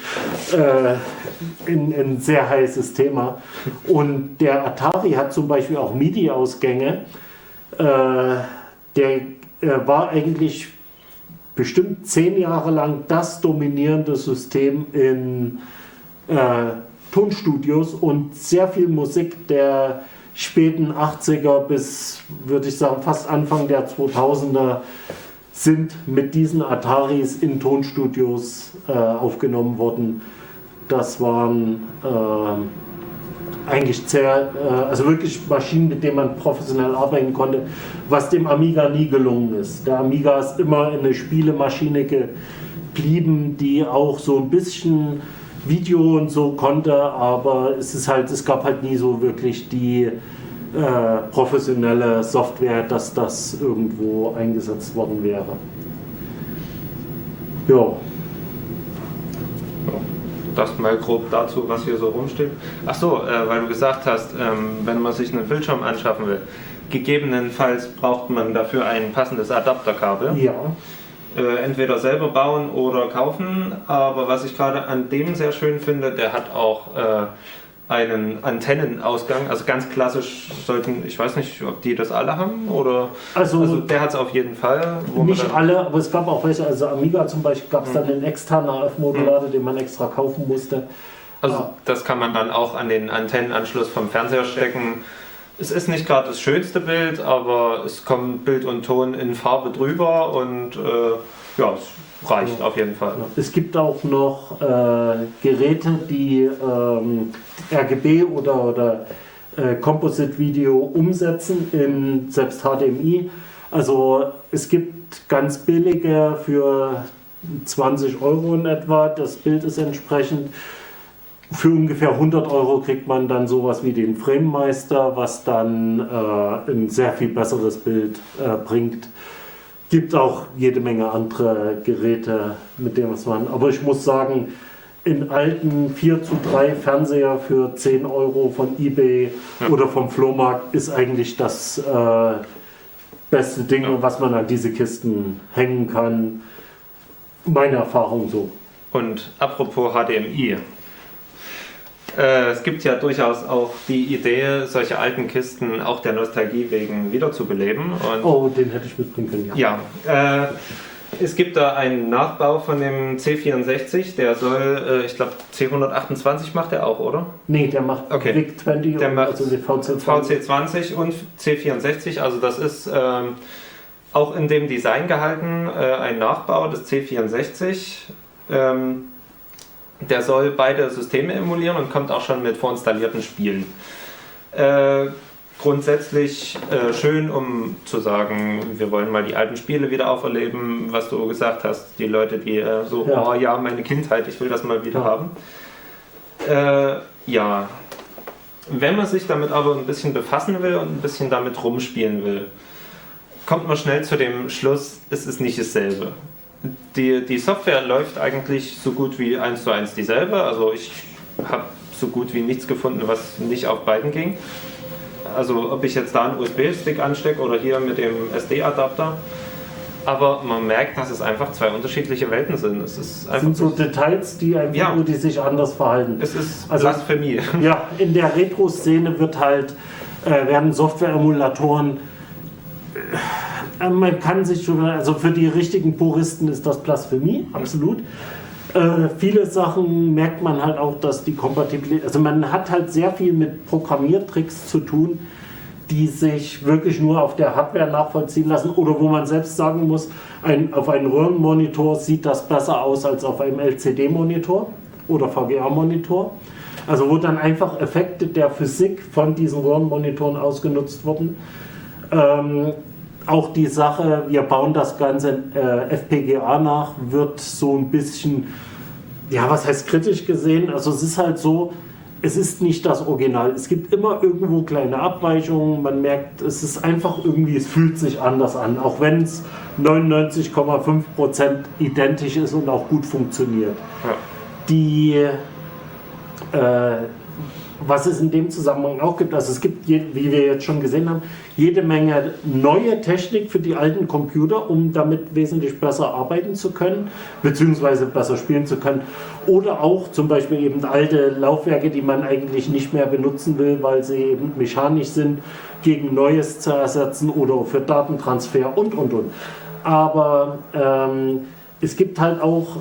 ein sehr heißes Thema. Und der Atari hat zum Beispiel auch MIDI-Ausgänge. Der war eigentlich bestimmt 10 Jahre lang das dominierende System in Tonstudios, und sehr viel Musik der späten 80er bis, würde ich sagen, fast Anfang der 2000er sind mit diesen Ataris in Tonstudios aufgenommen worden. Das waren eigentlich sehr, also wirklich Maschinen, mit denen man professionell arbeiten konnte, was dem Amiga nie gelungen ist. Der Amiga ist immer eine Spielemaschine geblieben, die auch so ein bisschen Video und so konnte, aber es gab halt nie so wirklich die professionelle Software, dass das irgendwo eingesetzt worden wäre. Ja. Das mal grob dazu, was hier so rumsteht. Ach so, weil du gesagt hast, wenn man sich einen Bildschirm anschaffen will, gegebenenfalls braucht man dafür ein passendes Adapterkabel. Ja. Entweder selber bauen oder kaufen, aber was ich gerade an dem sehr schön finde, der hat auch einen Antennenausgang, also ganz klassisch sollten, ich weiß nicht, ob die das alle haben oder, also der hat es auf jeden Fall. Nicht alle, aber es gab auch welche, also Amiga zum Beispiel gab es dann einen externen AF-Modulator, den man extra kaufen musste. Also das kann man dann auch an den Antennenanschluss vom Fernseher stecken. Es ist nicht gerade das schönste Bild, aber es kommt Bild und Ton in Farbe drüber und ja, es reicht auf jeden Fall. Es gibt auch noch Geräte, die RGB oder Composite Video umsetzen in selbst HDMI. Also es gibt ganz billige für 20 Euro in etwa, das Bild ist entsprechend. Für ungefähr 100 Euro kriegt man dann sowas wie den Framemeister, was dann ein sehr viel besseres Bild bringt. Gibt auch jede Menge andere Geräte, mit denen man. Aber ich muss sagen, in alten 4:3 Fernseher für 10 Euro von eBay oder vom Flohmarkt ist eigentlich das beste Ding, was man an diese Kisten hängen kann. Meine Erfahrung so. Und apropos HDMI. Es gibt ja durchaus auch die Idee, solche alten Kisten auch der Nostalgie wegen wiederzubeleben. Und den hätte ich mitbringen können, ja. Es gibt da einen Nachbau von dem C64, der soll, ich glaube C128 macht er auch, oder? Nee, der macht VIC-20, der macht also die VC20 und C64, also das ist auch in dem Design gehalten, ein Nachbau des C64. Der soll beide Systeme emulieren und kommt auch schon mit vorinstallierten Spielen. Grundsätzlich schön, um zu sagen, wir wollen mal die alten Spiele wieder auferleben, was du gesagt hast, die Leute, die oh ja, meine Kindheit, ich will das mal wieder haben. Ja, wenn man sich damit aber ein bisschen befassen will und ein bisschen damit rumspielen will, kommt man schnell zu dem Schluss, es ist nicht dasselbe. Die Software läuft eigentlich so gut wie 1:1 dieselbe, also ich habe so gut wie nichts gefunden, was nicht auf beiden ging. Also ob ich jetzt da einen USB-Stick anstecke oder hier mit dem SD-Adapter, aber man merkt, dass es einfach zwei unterschiedliche Welten sind. Es ist einfach sind so Details, die einfach nur, die sich anders verhalten. Es ist Blasphemie. Ja, in der Retro-Szene werden Software-Emulatoren man kann sich schon, also für die richtigen Puristen ist das Blasphemie, absolut. Viele Sachen merkt man halt auch, dass die Kompatibilität, also man hat halt sehr viel mit Programmiertricks zu tun, die sich wirklich nur auf der Hardware nachvollziehen lassen oder wo man selbst sagen muss, auf einem Röhrenmonitor sieht das besser aus als auf einem LCD-Monitor oder VGA-Monitor. Also wo dann einfach Effekte der Physik von diesen Röhrenmonitoren ausgenutzt wurden. Auch die Sache, wir bauen das Ganze FPGA nach, wird so ein bisschen, ja, was heißt kritisch gesehen? Also es ist halt so, es ist nicht das Original. Es gibt immer irgendwo kleine Abweichungen. Man merkt, es ist einfach irgendwie, es fühlt sich anders an, auch wenn es 99,5% identisch ist und auch gut funktioniert. Ja. Was es in dem Zusammenhang auch gibt, also es gibt, wie wir jetzt schon gesehen haben, jede Menge neue Technik für die alten Computer, um damit wesentlich besser arbeiten zu können, beziehungsweise besser spielen zu können. Oder auch zum Beispiel eben alte Laufwerke, die man eigentlich nicht mehr benutzen will, weil sie eben mechanisch sind, gegen Neues zu ersetzen oder für Datentransfer und. Aber es gibt halt auch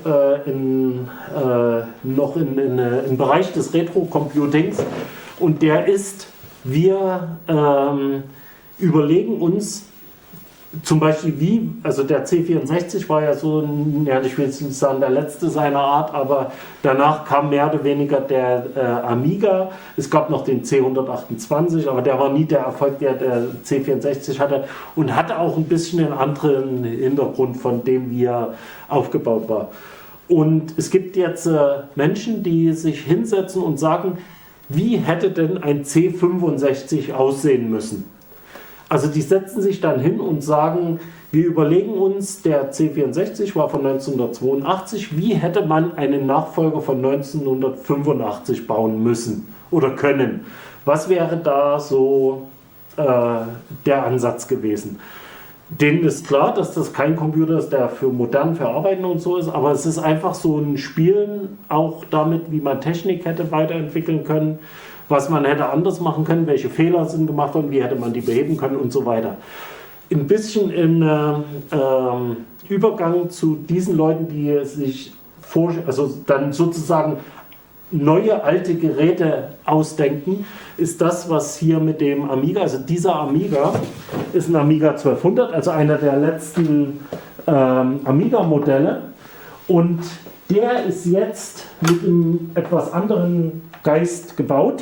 noch im Bereich des Retro-Computings, und der ist, wir überlegen uns zum Beispiel also der C64 war ja so, ich will jetzt nicht sagen der letzte seiner Art, aber danach kam mehr oder weniger der Amiga. Es gab noch den C128, aber der war nie der Erfolg, der C64 hatte und hatte auch ein bisschen einen anderen Hintergrund von dem, wie er aufgebaut war. Und es gibt jetzt Menschen, die sich hinsetzen und sagen, wie hätte denn ein C65 aussehen müssen? Also die setzen sich dann hin und sagen, wir überlegen uns, der C64 war von 1982, wie hätte man einen Nachfolger von 1985 bauen müssen oder können? Was wäre da so der Ansatz gewesen? Denen ist klar, dass das kein Computer ist, der für modern verarbeiten und so ist, aber es ist einfach so ein Spielen auch damit, wie man Technik hätte weiterentwickeln können, was man hätte anders machen können, welche Fehler sind gemacht worden, wie hätte man die beheben können und so weiter. Ein bisschen im Übergang zu diesen Leuten, die sich also dann sozusagen neue alte Geräte ausdenken, ist das, was hier mit dem Amiga, also dieser Amiga ist ein Amiga 1200, also einer der letzten Amiga-Modelle, und der ist jetzt mit einem etwas anderen Geist gebaut.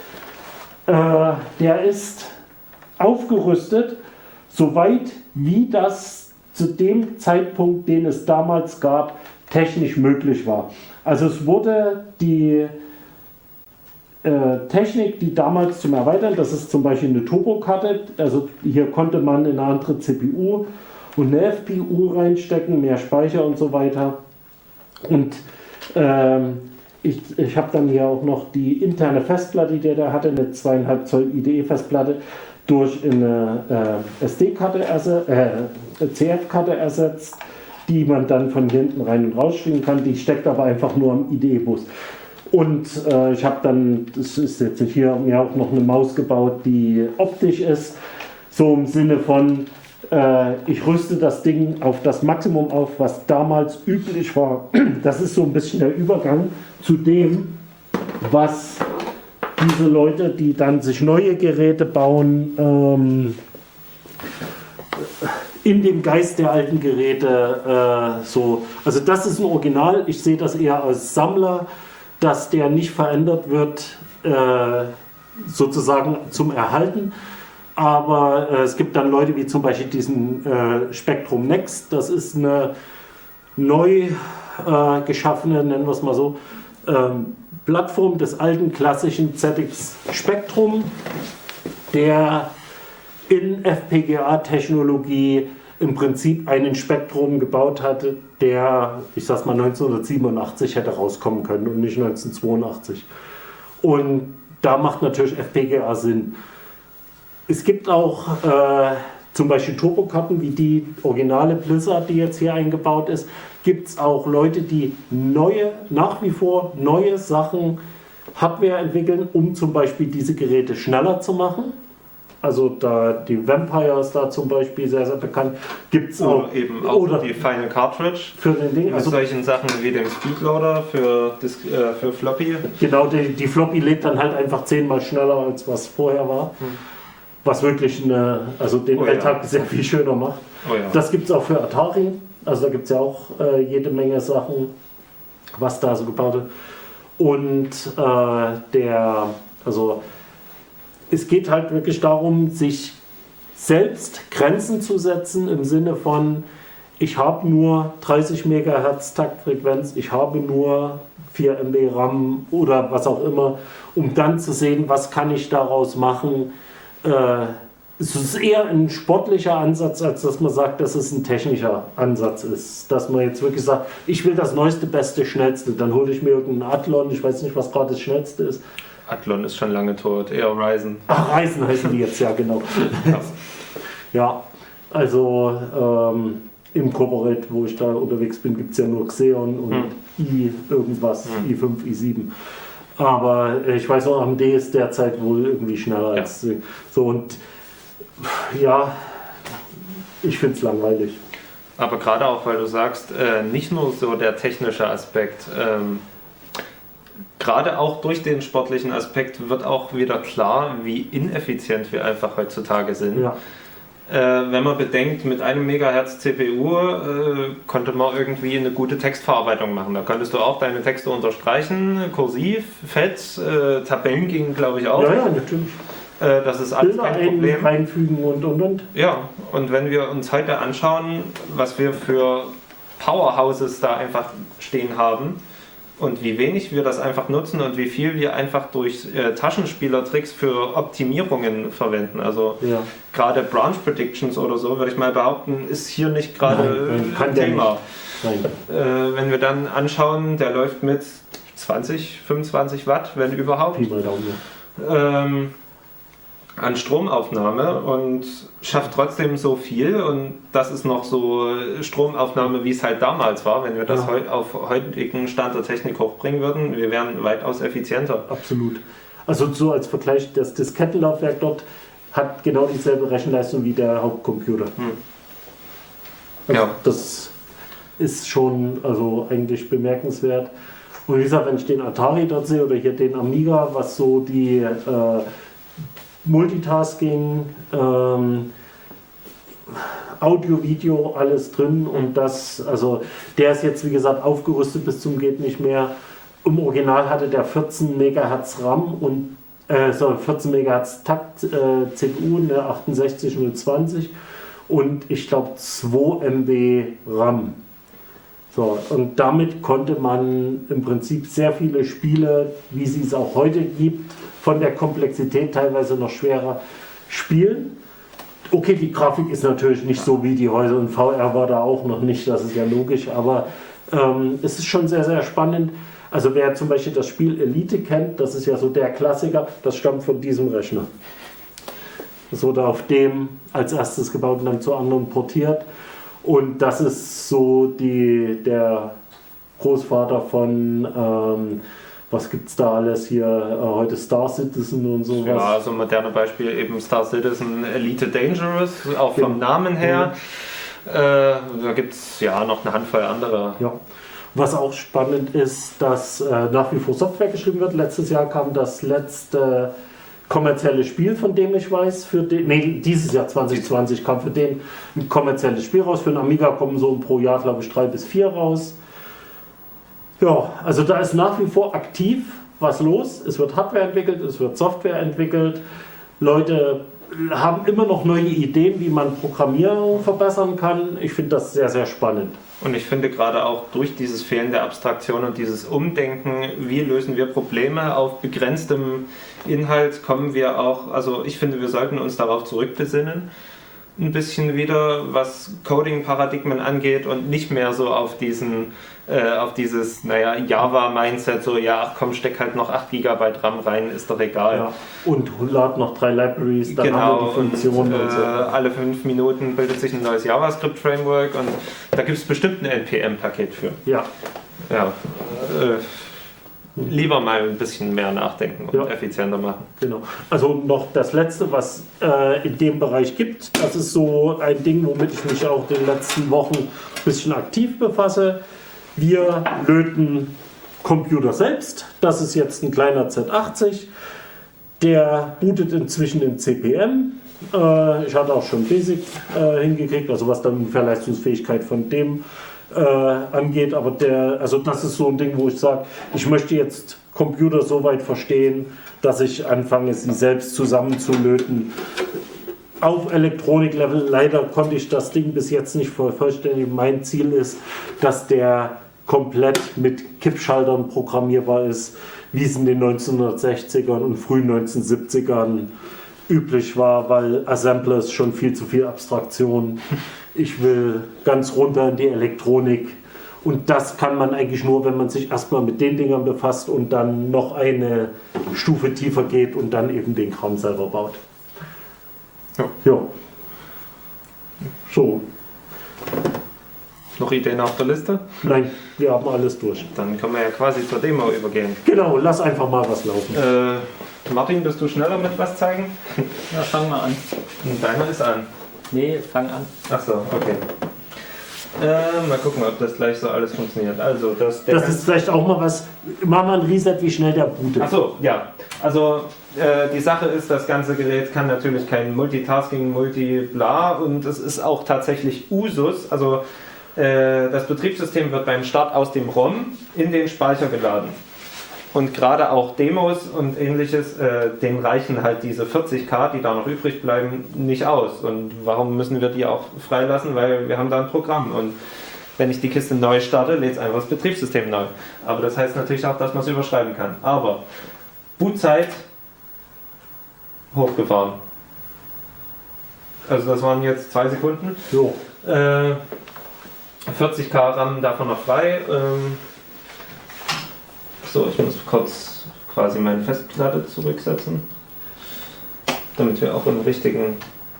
Der ist aufgerüstet, soweit wie das zu dem Zeitpunkt, den es damals gab, technisch möglich war. Also es wurde die Technik, die damals zum Erweitern, das ist zum Beispiel eine Turbokarte, also hier konnte man in eine andere CPU und eine FPU reinstecken, mehr Speicher und so weiter. Und ich habe dann hier auch noch die interne Festplatte, die der hatte, eine 2,5 Zoll IDE-Festplatte, durch eine SD-Karte, CF-Karte ersetzt, die man dann von hinten rein und rausschieben kann. Die steckt aber einfach nur am IDE-Bus. Und ich habe dann, das ist jetzt hier, mir auch noch eine Maus gebaut, die optisch ist, so im Sinne von, ich rüste das Ding auf das Maximum auf, was damals üblich war. Das ist so ein bisschen der Übergang zu dem, was diese Leute, die dann sich neue Geräte bauen, in dem Geist der alten Geräte so. Also das ist ein Original, ich sehe das eher als Sammler, dass der nicht verändert wird, sozusagen zum Erhalten. Aber es gibt dann Leute wie zum Beispiel diesen Spectrum Next, das ist eine neu geschaffene, nennen wir es mal so, Plattform des alten klassischen ZX Spectrum, der in FPGA-Technologie im Prinzip einen Spektrum gebaut hatte, der, ich sag's mal, 1987 hätte rauskommen können und nicht 1982. Und da macht natürlich FPGA Sinn. Es gibt auch zum Beispiel Turbokarten, wie die originale Blizzard, die jetzt hier eingebaut ist, gibt es auch Leute, die nach wie vor neue Sachen, Hardware entwickeln, um zum Beispiel diese Geräte schneller zu machen. Also da die Vampire ist da zum Beispiel sehr, sehr bekannt. Gibt es auch eben auch oder die Final Cartridge für den Ding. Mit solchen Sachen wie dem Speedloader für Floppy. Genau, die Floppy lädt dann halt einfach 10-mal schneller, als was vorher war. Was wirklich den Alltag sehr viel schöner macht. Oh ja. Das gibt es auch für Atari. Also da gibt es ja auch jede Menge Sachen, was da so gebaut wird. Und es geht halt wirklich darum, sich selbst Grenzen zu setzen im Sinne von, ich habe nur 30 MHz Taktfrequenz, ich habe nur 4 MB RAM oder was auch immer, um dann zu sehen, was kann ich daraus machen. Es ist eher ein sportlicher Ansatz, als dass man sagt, dass es ein technischer Ansatz ist. Dass man jetzt wirklich sagt, ich will das neueste, beste, schnellste. Dann hole ich mir irgendeinen Athlon, ich weiß nicht, was gerade das schnellste ist. Athlon ist schon lange tot, eher Ryzen. Ach, Ryzen heißen die jetzt, ja genau. Ja, also im Corporate, wo ich da unterwegs bin, gibt es ja nur Xeon und i irgendwas, i5, i7. Aber ich weiß auch, AMD ist derzeit wohl irgendwie schneller als so. Und ja, ich finde es langweilig. Aber gerade auch, weil du sagst, nicht nur so der technische Aspekt, gerade auch durch den sportlichen Aspekt wird auch wieder klar, wie ineffizient wir einfach heutzutage sind. Ja. Wenn man bedenkt, mit einem Megahertz CPU konnte man irgendwie eine gute Textverarbeitung machen. Da konntest du auch deine Texte unterstreichen, kursiv, fett, Tabellen gingen glaube ich auch. Ja, natürlich. Das ist alles Bilder kein Problem. reinfügen und. Ja, und wenn wir uns heute anschauen, was wir für Powerhouses da einfach stehen haben und wie wenig wir das einfach nutzen und wie viel wir einfach durch Taschenspielertricks für Optimierungen verwenden. Also gerade Branch Predictions oder so, würde ich mal behaupten, ist hier nicht gerade ein Thema. Wenn wir dann anschauen, der läuft mit 20, 25 Watt, wenn überhaupt. An Stromaufnahme und schafft trotzdem so viel, und das ist noch so Stromaufnahme, wie es halt damals war. Wenn wir das auf heutigen Stand der Technik hochbringen würden, wir wären weitaus effizienter. Absolut. Also so als Vergleich, das Diskettenlaufwerk dort hat genau dieselbe Rechenleistung wie der Hauptcomputer. Also das ist schon also eigentlich bemerkenswert. Und wie gesagt, wenn ich den Atari dort sehe oder hier den Amiga, was so die Multitasking, Audio, Video, alles drin, und das, also der ist jetzt wie gesagt aufgerüstet bis zum geht nicht mehr. Im Original hatte der 14 MHz RAM und 14 MHz Takt CPU, eine 68020 und ich glaube 2 MB RAM. So, und damit konnte man im Prinzip sehr viele Spiele, wie sie es auch heute gibt, von der Komplexität teilweise noch schwerer spielen. Okay, die Grafik ist natürlich nicht so wie die heute, und VR war da auch noch nicht, das ist ja logisch, aber es ist schon sehr, sehr spannend. Also wer zum Beispiel das Spiel Elite kennt, das ist ja so der Klassiker, das stammt von diesem Rechner. Das wurde auf dem als erstes gebaut und dann zu anderen portiert. Und das ist so der Großvater von, was gibt es da alles hier, heute Star Citizen und sowas. Ja, also ein modernes Beispiel eben Star Citizen Elite Dangerous, auch vom Namen her. Da gibt es ja noch eine Handvoll anderer. Ja. Was auch spannend ist, dass nach wie vor Software geschrieben wird. Letztes Jahr kam das letzte kommerzielle Spiel, von dem ich weiß, dieses Jahr 2020 kam für den ein kommerzielles Spiel raus. Für den Amiga kommen so pro Jahr, glaube ich, 3 bis 4 raus. Ja, also da ist nach wie vor aktiv was los. Es wird Hardware entwickelt, es wird Software entwickelt. Leute haben immer noch neue Ideen, wie man Programmierung verbessern kann. Ich finde das sehr, sehr spannend. Und ich finde gerade auch durch dieses Fehlen der Abstraktion und dieses Umdenken, wie lösen wir Probleme auf begrenztem Inhalt, kommen wir auch, also ich finde, wir sollten uns darauf zurückbesinnen, ein bisschen wieder, was Coding-Paradigmen angeht, und nicht mehr so auf dieses, Java-Mindset, so, ja, ach komm, steck halt noch 8 GB RAM rein, ist doch egal. Ja. Und lad noch 3 Libraries, dann haben wir die Funktionen und so. Alle 5 Minuten bildet sich ein neues JavaScript-Framework, und da gibt es bestimmt ein NPM-Paket für. Ja. Lieber mal ein bisschen mehr nachdenken und effizienter machen. Genau. Also noch das Letzte, was in dem Bereich gibt, das ist so ein Ding, womit ich mich auch in den letzten Wochen ein bisschen aktiv befasse. Wir löten Computer selbst. Das ist jetzt ein kleiner Z80. Der bootet inzwischen in CP/M. Ich hatte auch schon Basic hingekriegt, also was dann ungefähr Leistungsfähigkeit von dem angeht, aber das ist so ein Ding, wo ich sage, ich möchte jetzt Computer so weit verstehen, dass ich anfange, sie selbst zusammenzulöten. Auf Elektronik-Level, leider konnte ich das Ding bis jetzt nicht vollständig. Mein Ziel ist, dass der komplett mit Kippschaltern programmierbar ist, wie es in den 1960ern und frühen 1970ern üblich war, weil Assembler ist schon viel zu viel Abstraktion. Ich will ganz runter in die Elektronik, und das kann man eigentlich nur, wenn man sich erstmal mit den Dingern befasst und dann noch eine Stufe tiefer geht und dann eben den Kram selber baut. Ja. So. Noch Ideen auf der Liste? Nein, wir haben alles durch. Dann können wir ja quasi zur Demo übergehen. Genau, lass einfach mal was laufen. Martin, bist du schneller mit was zeigen? Ja, fang mal an. Deiner ist an. Nee, fang an. Ach so, okay. Mal gucken, ob das gleich so alles funktioniert. Also, Das ist vielleicht auch mal was. Mach mal ein Reset, wie schnell der bootet. Achso, ja. Also die Sache ist, das ganze Gerät kann natürlich kein Multitasking, Multi-Bla und es ist auch tatsächlich Usus. Also das Betriebssystem wird beim Start aus dem ROM in den Speicher geladen. Und gerade auch Demos und ähnliches, denen reichen halt diese 40K, die da noch übrig bleiben, nicht aus. Und warum müssen wir die auch freilassen? Weil wir haben da ein Programm. Und wenn ich die Kiste neu starte, lädt es einfach das Betriebssystem neu. Aber das heißt natürlich auch, dass man es überschreiben kann. Aber Bootzeit hochgefahren. Also das waren jetzt 2 Sekunden. So. 40K RAM davon noch frei. So, ich muss kurz quasi meine Festplatte zurücksetzen, damit wir auch im richtigen...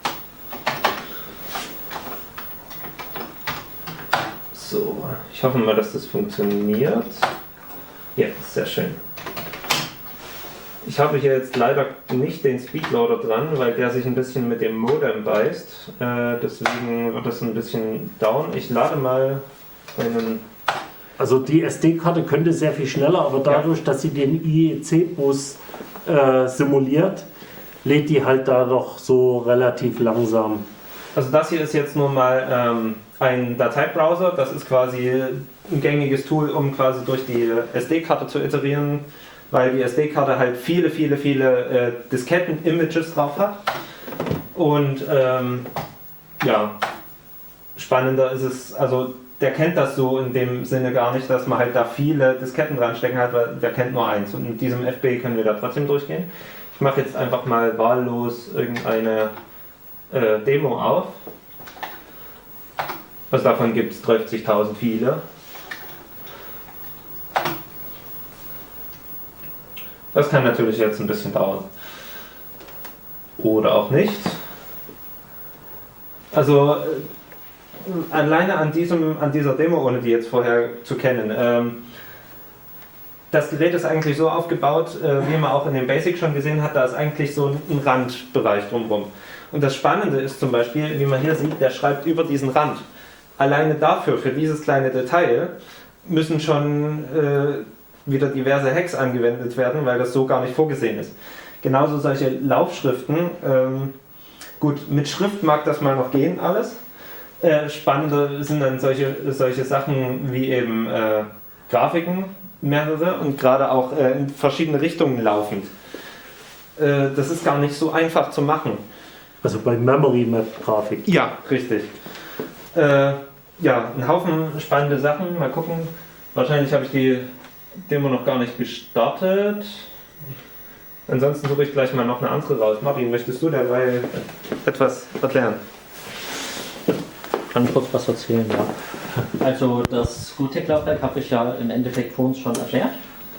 So, ich hoffe mal, dass das funktioniert. Ja, sehr schön. Ich habe hier jetzt leider nicht den Speedloader dran, weil der sich ein bisschen mit dem Modem beißt. Deswegen wird das ein bisschen dauern. Ich lade mal einen... Also die SD-Karte könnte sehr viel schneller, aber dadurch, dass sie den IEC-Bus simuliert, lädt die halt da doch so relativ langsam. Also das hier ist jetzt nur mal ein Dateibrowser. Das ist quasi ein gängiges Tool, um quasi durch die SD-Karte zu iterieren, weil die SD-Karte halt viele Disketten-Images drauf hat. Und ja, spannender ist es, also der kennt das so in dem Sinne gar nicht, dass man halt da viele Disketten dran stecken hat, weil der kennt nur eins. Und mit diesem FB können wir da trotzdem durchgehen. Ich mache jetzt einfach mal wahllos irgendeine Demo auf. Also davon gibt es 30.000 viele. Das kann natürlich jetzt ein bisschen dauern. Oder auch nicht. Also alleine an dieser Demo, ohne die jetzt vorher zu kennen, das Gerät ist eigentlich so aufgebaut, wie man auch in dem Basic schon gesehen hat, da ist eigentlich so ein Randbereich drumherum. Und das Spannende ist zum Beispiel, wie man hier sieht, der schreibt über diesen Rand. Alleine dafür, für dieses kleine Detail, müssen schon wieder diverse Hacks angewendet werden, weil das so gar nicht vorgesehen ist. Genauso solche Laufschriften, gut, mit Schrift mag das mal noch gehen alles. Spannender sind dann solche Sachen wie eben Grafiken, mehrere und gerade auch in verschiedene Richtungen laufend. Das ist gar nicht so einfach zu machen. Also bei Memory Map Grafik. Ja, richtig. Ja, ein Haufen spannende Sachen. Mal gucken. Wahrscheinlich habe ich die Demo noch gar nicht gestartet. Ansonsten suche ich gleich mal noch eine andere raus. Martin, möchtest du dabei etwas erklären? Ich kann kurz was erzählen, ja. Also das Gotek-Laufwerk habe ich ja im Endeffekt vor uns schon erklärt.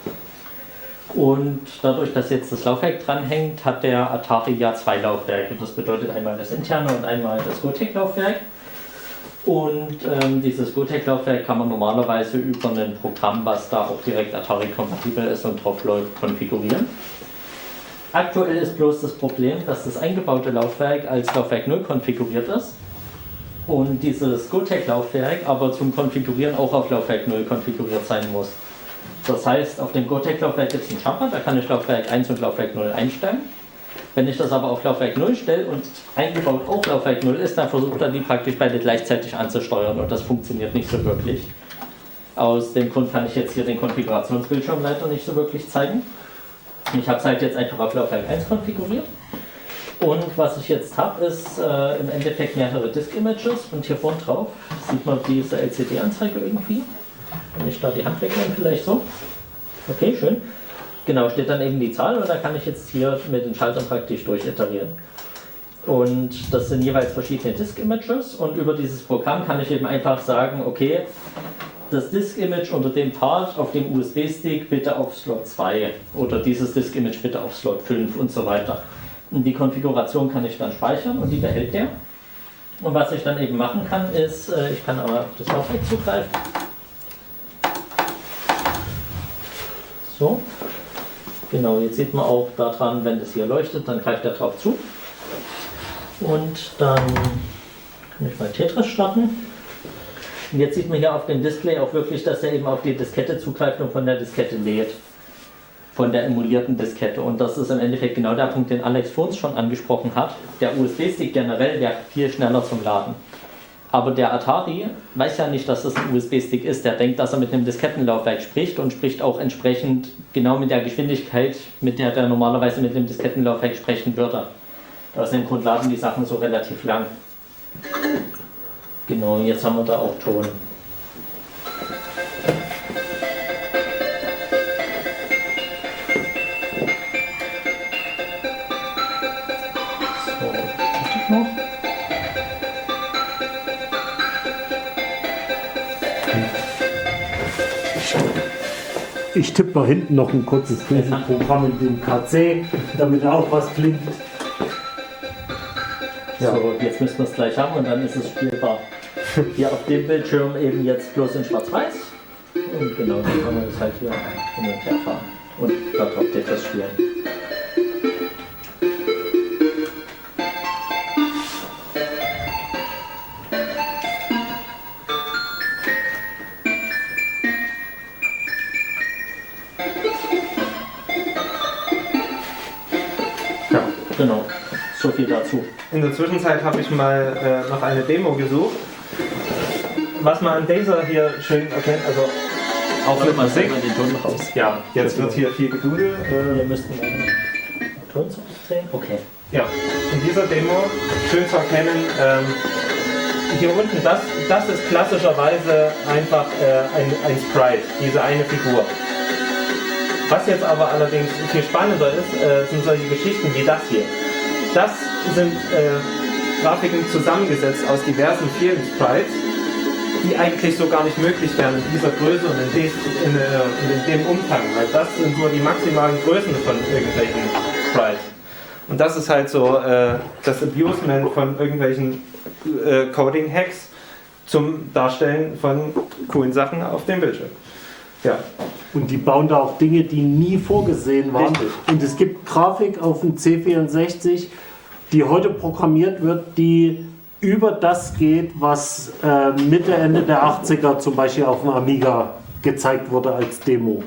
Und dadurch, dass jetzt das Laufwerk dranhängt, hat der Atari ja 2 Laufwerke. Das bedeutet einmal das interne und einmal das Gotek-Laufwerk. Und dieses Gotek-Laufwerk kann man normalerweise über ein Programm, was da auch direkt Atari-kompatibel ist und drauf läuft, konfigurieren. Aktuell ist bloß das Problem, dass das eingebaute Laufwerk als Laufwerk 0 konfiguriert ist und dieses Gotek-Laufwerk aber zum Konfigurieren auch auf Laufwerk 0 konfiguriert sein muss. Das heißt, auf dem Gotek-Laufwerk gibt es einen Jumper, da kann ich Laufwerk 1 und Laufwerk 0 einstellen. Wenn ich das aber auf Laufwerk 0 stelle und eingebaut auch Laufwerk 0 ist, dann versucht er die praktisch beide gleichzeitig anzusteuern und das funktioniert nicht so wirklich. Aus dem Grund kann ich jetzt hier den Konfigurationsbildschirm leider nicht so wirklich zeigen. Ich habe es halt jetzt einfach auf Laufwerk 1 konfiguriert. Und was ich jetzt habe, ist im Endeffekt mehrere Disk-Images und hier vorne drauf sieht man diese LCD-Anzeige irgendwie. Wenn ich da die Hand wegnehme, vielleicht so. Okay, schön. Genau, steht dann eben die Zahl und da kann ich jetzt hier mit den Schaltern praktisch durchiterieren. Und das sind jeweils verschiedene Disk-Images und über dieses Programm kann ich eben einfach sagen, okay, das Disk-Image unter dem Part auf dem USB-Stick bitte auf Slot 2 oder dieses Disk-Image bitte auf Slot 5 und so weiter. Und die Konfiguration kann ich dann speichern und die behält der. Und was ich dann eben machen kann, ist, ich kann aber auf das Laufwerk zugreifen. So. Genau, jetzt sieht man auch daran, wenn das hier leuchtet, dann greift er drauf zu. Und dann kann ich mal Tetris starten. Und jetzt sieht man hier auf dem Display auch wirklich, dass er eben auf die Diskette zugreift und von der Diskette lädt. Von der emulierten Diskette. Und das ist im Endeffekt genau der Punkt, den Alex vor uns schon angesprochen hat. Der USB-Stick generell wäre viel schneller zum Laden. Aber der Atari weiß ja nicht, dass das ein USB-Stick ist. Der denkt, dass er mit einem Diskettenlaufwerk spricht und spricht auch entsprechend genau mit der Geschwindigkeit, mit der er normalerweise mit einem Diskettenlaufwerk sprechen würde. Aus dem Grund laden die Sachen so relativ lang. Genau, jetzt haben wir da auch Ton. Noch? Ich tippe mal hinten noch ein kurzes Programm in dem KC, damit auch was klingt. Ja. So, jetzt müssen wir es gleich haben und dann ist es spielbar. Hier auf dem Bildschirm eben jetzt bloß in Schwarz-Weiß. Und genau, dann kann man das halt hier hin und her fahren. Und darauf Tetris spielen. Ja, genau. So viel dazu. In der Zwischenzeit habe ich mal noch eine Demo gesucht. Was man an dieser hier schön erkennt, also auch mit Musik. Den Ton raus. Ja, jetzt wird hier viel Gedudel. Wir müssten den Ton zurückdrehen. Okay. Ja, in dieser Demo schön zu erkennen, hier unten, das ist klassischerweise einfach ein Sprite, diese eine Figur. Was jetzt aber allerdings viel spannender ist, sind solche Geschichten wie das hier. Das sind Grafiken zusammengesetzt aus diversen vielen Sprites, die eigentlich so gar nicht möglich wären in dieser Größe und in dem Umfang, weil das sind nur die maximalen Größen von irgendwelchen Sprites. Und das ist halt so das Abusement von irgendwelchen Coding-Hacks zum Darstellen von coolen Sachen auf dem Bildschirm. Ja. Und die bauen da auch Dinge, die nie vorgesehen waren. Richtig. Und es gibt Grafik auf dem C64, die heute programmiert wird, die über das geht, was Mitte, Ende der 80er zum Beispiel auf dem Amiga gezeigt wurde als Demo.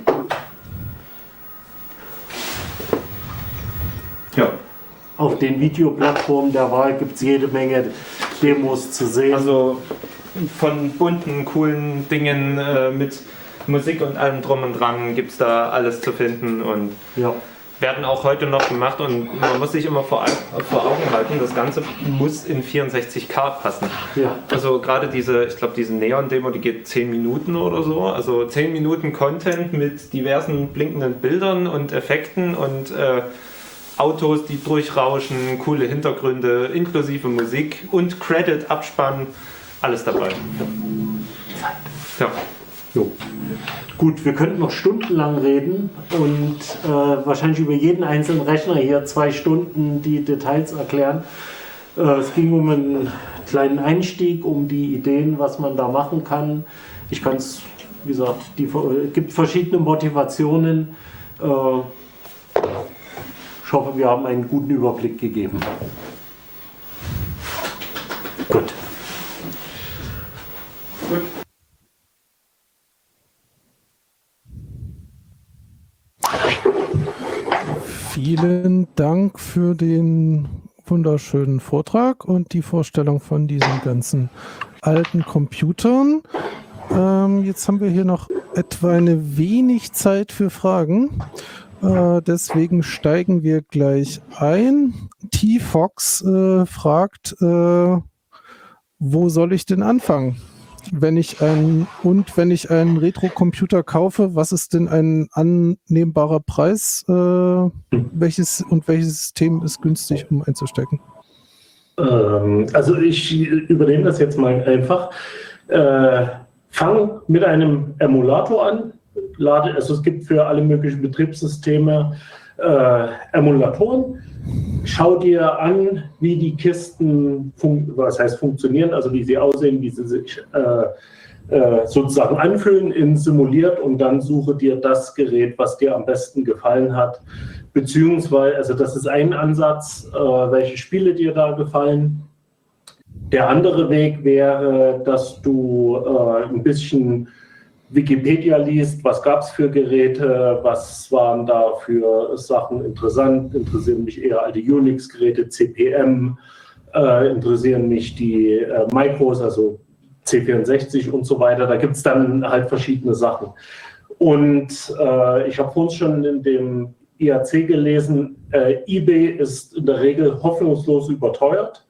Ja. Auf den Videoplattformen der Wahl gibt es jede Menge Demos zu sehen. Also von bunten, coolen Dingen mit Musik und allem drum und dran gibt es da alles zu finden und ja. werden auch heute noch gemacht und man muss sich immer vor Augen halten, das Ganze muss in 64K passen. Ja. Also gerade diese Neon-Demo, die geht 10 Minuten oder so, also 10 Minuten Content mit diversen blinkenden Bildern und Effekten und Autos, die durchrauschen, coole Hintergründe, inklusive Musik und Credit-Abspann, alles dabei. Ja. Jo. Gut, wir könnten noch stundenlang reden und wahrscheinlich über jeden einzelnen Rechner hier 2 Stunden die Details erklären. Es ging um einen kleinen Einstieg, um die Ideen, was man da machen kann. Ich kann es, wie gesagt, es gibt verschiedene Motivationen. Ich hoffe, wir haben einen guten Überblick gegeben. Gut. Vielen Dank für den wunderschönen Vortrag und die Vorstellung von diesen ganzen alten Computern. Jetzt haben wir hier noch etwa eine wenig Zeit für Fragen. Deswegen steigen wir gleich ein. T-Fox fragt, wo soll ich denn anfangen? Wenn ich einen Retro-Computer kaufe, was ist denn ein annehmbarer Preis? Welches System ist günstig, um einzustecken? Also ich übernehme das jetzt mal einfach. Fang mit einem Emulator an. Also es gibt für alle möglichen Betriebssysteme Emulatoren. Schau dir an, wie die Kisten funktionieren, also wie sie aussehen, wie sie sich sozusagen anfühlen in simuliert und dann suche dir das Gerät, was dir am besten gefallen hat. Beziehungsweise, also das ist ein Ansatz, welche Spiele dir da gefallen. Der andere Weg wäre, dass du ein bisschen Wikipedia liest, was gab es für Geräte, was waren da für Sachen interessant, interessieren mich eher alte Unix-Geräte, CP/M, interessieren mich die Micros, also C64 und so weiter. Da gibt es dann halt verschiedene Sachen. Und ich habe vorhin schon in dem IAC gelesen, eBay ist in der Regel hoffnungslos überteuert.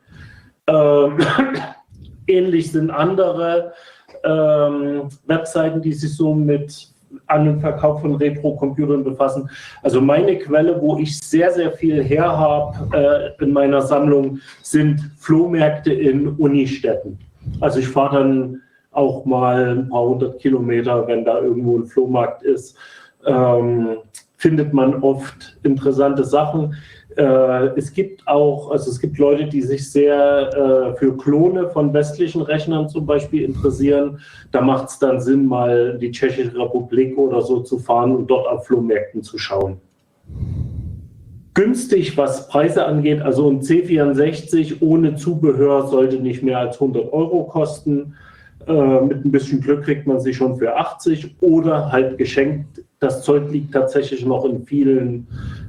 Ähnlich sind andere Webseiten, die sich so mit An- und Verkauf von Retro-Computern befassen. Also meine Quelle, wo ich sehr, sehr viel her habe in meiner Sammlung, sind Flohmärkte in Unistädten. Also ich fahre dann auch mal ein paar hundert Kilometer, wenn da irgendwo ein Flohmarkt ist, findet man oft interessante Sachen. Es gibt Leute, die sich sehr für Klone von westlichen Rechnern zum Beispiel interessieren. Da macht es dann Sinn, mal in die Tschechische Republik oder so zu fahren und dort auf Flohmärkten zu schauen. Günstig, was Preise angeht, also ein C64 ohne Zubehör sollte nicht mehr als 100 Euro kosten. Mit ein bisschen Glück kriegt man sie schon für 80 oder halt geschenkt. Das Zeug liegt tatsächlich noch in vielen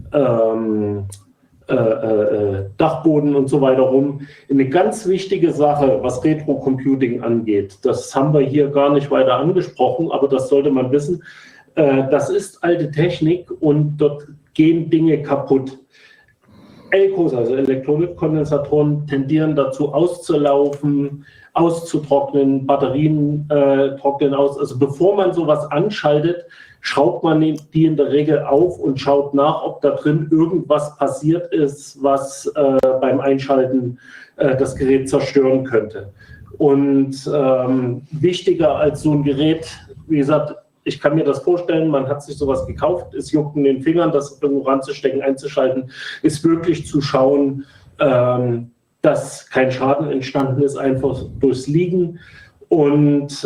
Dachboden und so weiter rum. Eine ganz wichtige Sache, was Retro-Computing angeht, das haben wir hier gar nicht weiter angesprochen, aber das sollte man wissen. Das ist alte Technik und dort gehen Dinge kaputt. Elcos, also Elektrolitkondensatoren, tendieren dazu auszulaufen, auszutrocknen, Batterien trocknen aus. Also bevor man sowas anschaltet, schraubt man die in der Regel auf und schaut nach, ob da drin irgendwas passiert ist, was beim Einschalten das Gerät zerstören könnte. Und wichtiger als so ein Gerät, wie gesagt, ich kann mir das vorstellen, man hat sich sowas gekauft, es juckt in den Fingern, das irgendwo ranzustecken, einzuschalten, ist wirklich zu schauen, dass kein Schaden entstanden ist, einfach durchs Liegen. Und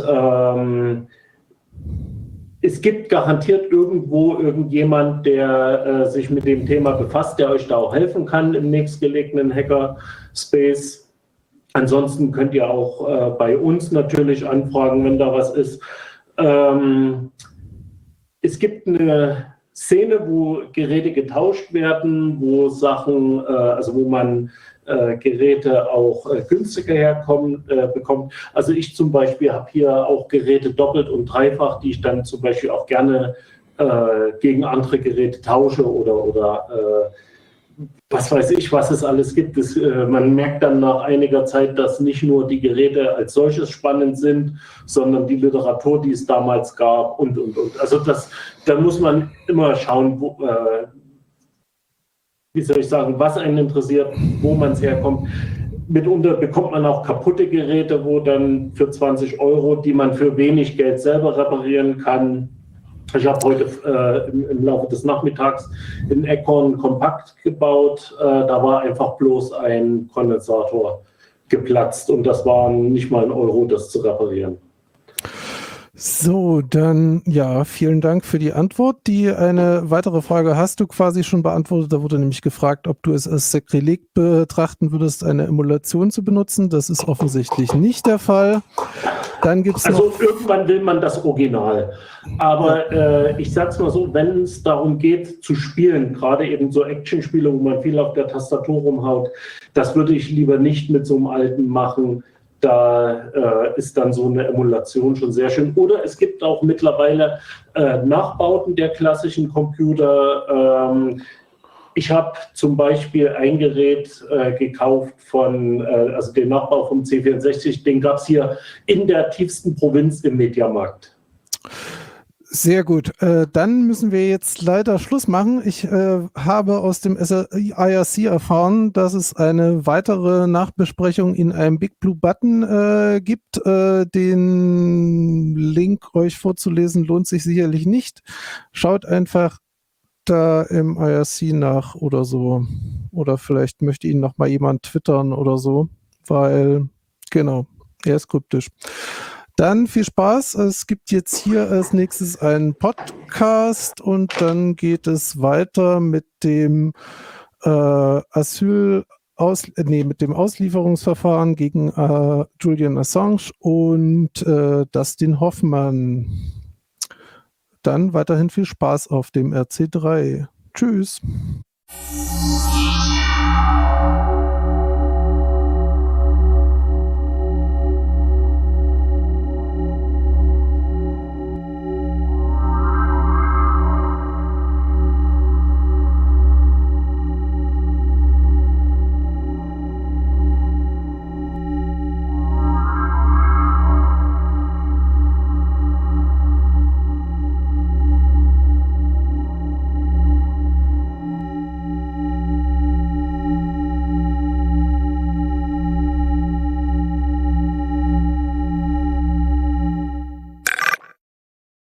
es gibt garantiert irgendwo irgendjemand, der sich mit dem Thema befasst, der euch da auch helfen kann im nächstgelegenen Hackerspace. Ansonsten könnt ihr auch bei uns natürlich anfragen, wenn da was ist. Es gibt eine Szene, wo Geräte getauscht werden, wo Sachen, also wo man Geräte auch günstiger bekommt. Also ich zum Beispiel habe hier auch Geräte doppelt und dreifach, die ich dann zum Beispiel auch gerne gegen andere Geräte tausche oder was weiß ich, was es alles gibt. Man merkt dann nach einiger Zeit, dass nicht nur die Geräte als solches spannend sind, sondern die Literatur, die es damals gab und. Also da muss man immer schauen, wie soll ich sagen, was einen interessiert, wo man es herkommt. Mitunter bekommt man auch kaputte Geräte, wo dann für 20 Euro, die man für wenig Geld selber reparieren kann. Ich habe heute im Laufe des Nachmittags in Eckhorn kompakt gebaut. Da war einfach bloß ein Kondensator geplatzt und das war nicht mal €1, das zu reparieren. So, dann ja, vielen Dank für die Antwort. Eine weitere Frage hast du quasi schon beantwortet. Da wurde nämlich gefragt, ob du es als Sakrileg betrachten würdest, eine Emulation zu benutzen. Das ist offensichtlich nicht der Fall. Dann gibt's also irgendwann will man das Original. Aber ich sag's mal so, wenn es darum geht zu spielen, gerade eben so Actionspiele, wo man viel auf der Tastatur rumhaut, das würde ich lieber nicht mit so einem alten machen. Da ist dann so eine Emulation schon sehr schön. Oder es gibt auch mittlerweile Nachbauten der klassischen Computer. Ich habe zum Beispiel ein Gerät gekauft also den Nachbau vom C64, den gab es hier in der tiefsten Provinz im Mediamarkt. Sehr gut. Dann müssen wir jetzt leider Schluss machen. Ich habe aus dem IRC erfahren, dass es eine weitere Nachbesprechung in einem Big Blue Button gibt. Den Link euch vorzulesen lohnt sich sicherlich nicht. Schaut einfach da im IRC nach oder so. Oder vielleicht möchte ihn noch mal jemand twittern oder so, weil, genau, er ist kryptisch. Dann viel Spaß. Es gibt jetzt hier als nächstes einen Podcast und dann geht es weiter mit dem Asyl mit dem Auslieferungsverfahren gegen Julian Assange und Dustin Hoffmann. Dann weiterhin viel Spaß auf dem RC3. Tschüss.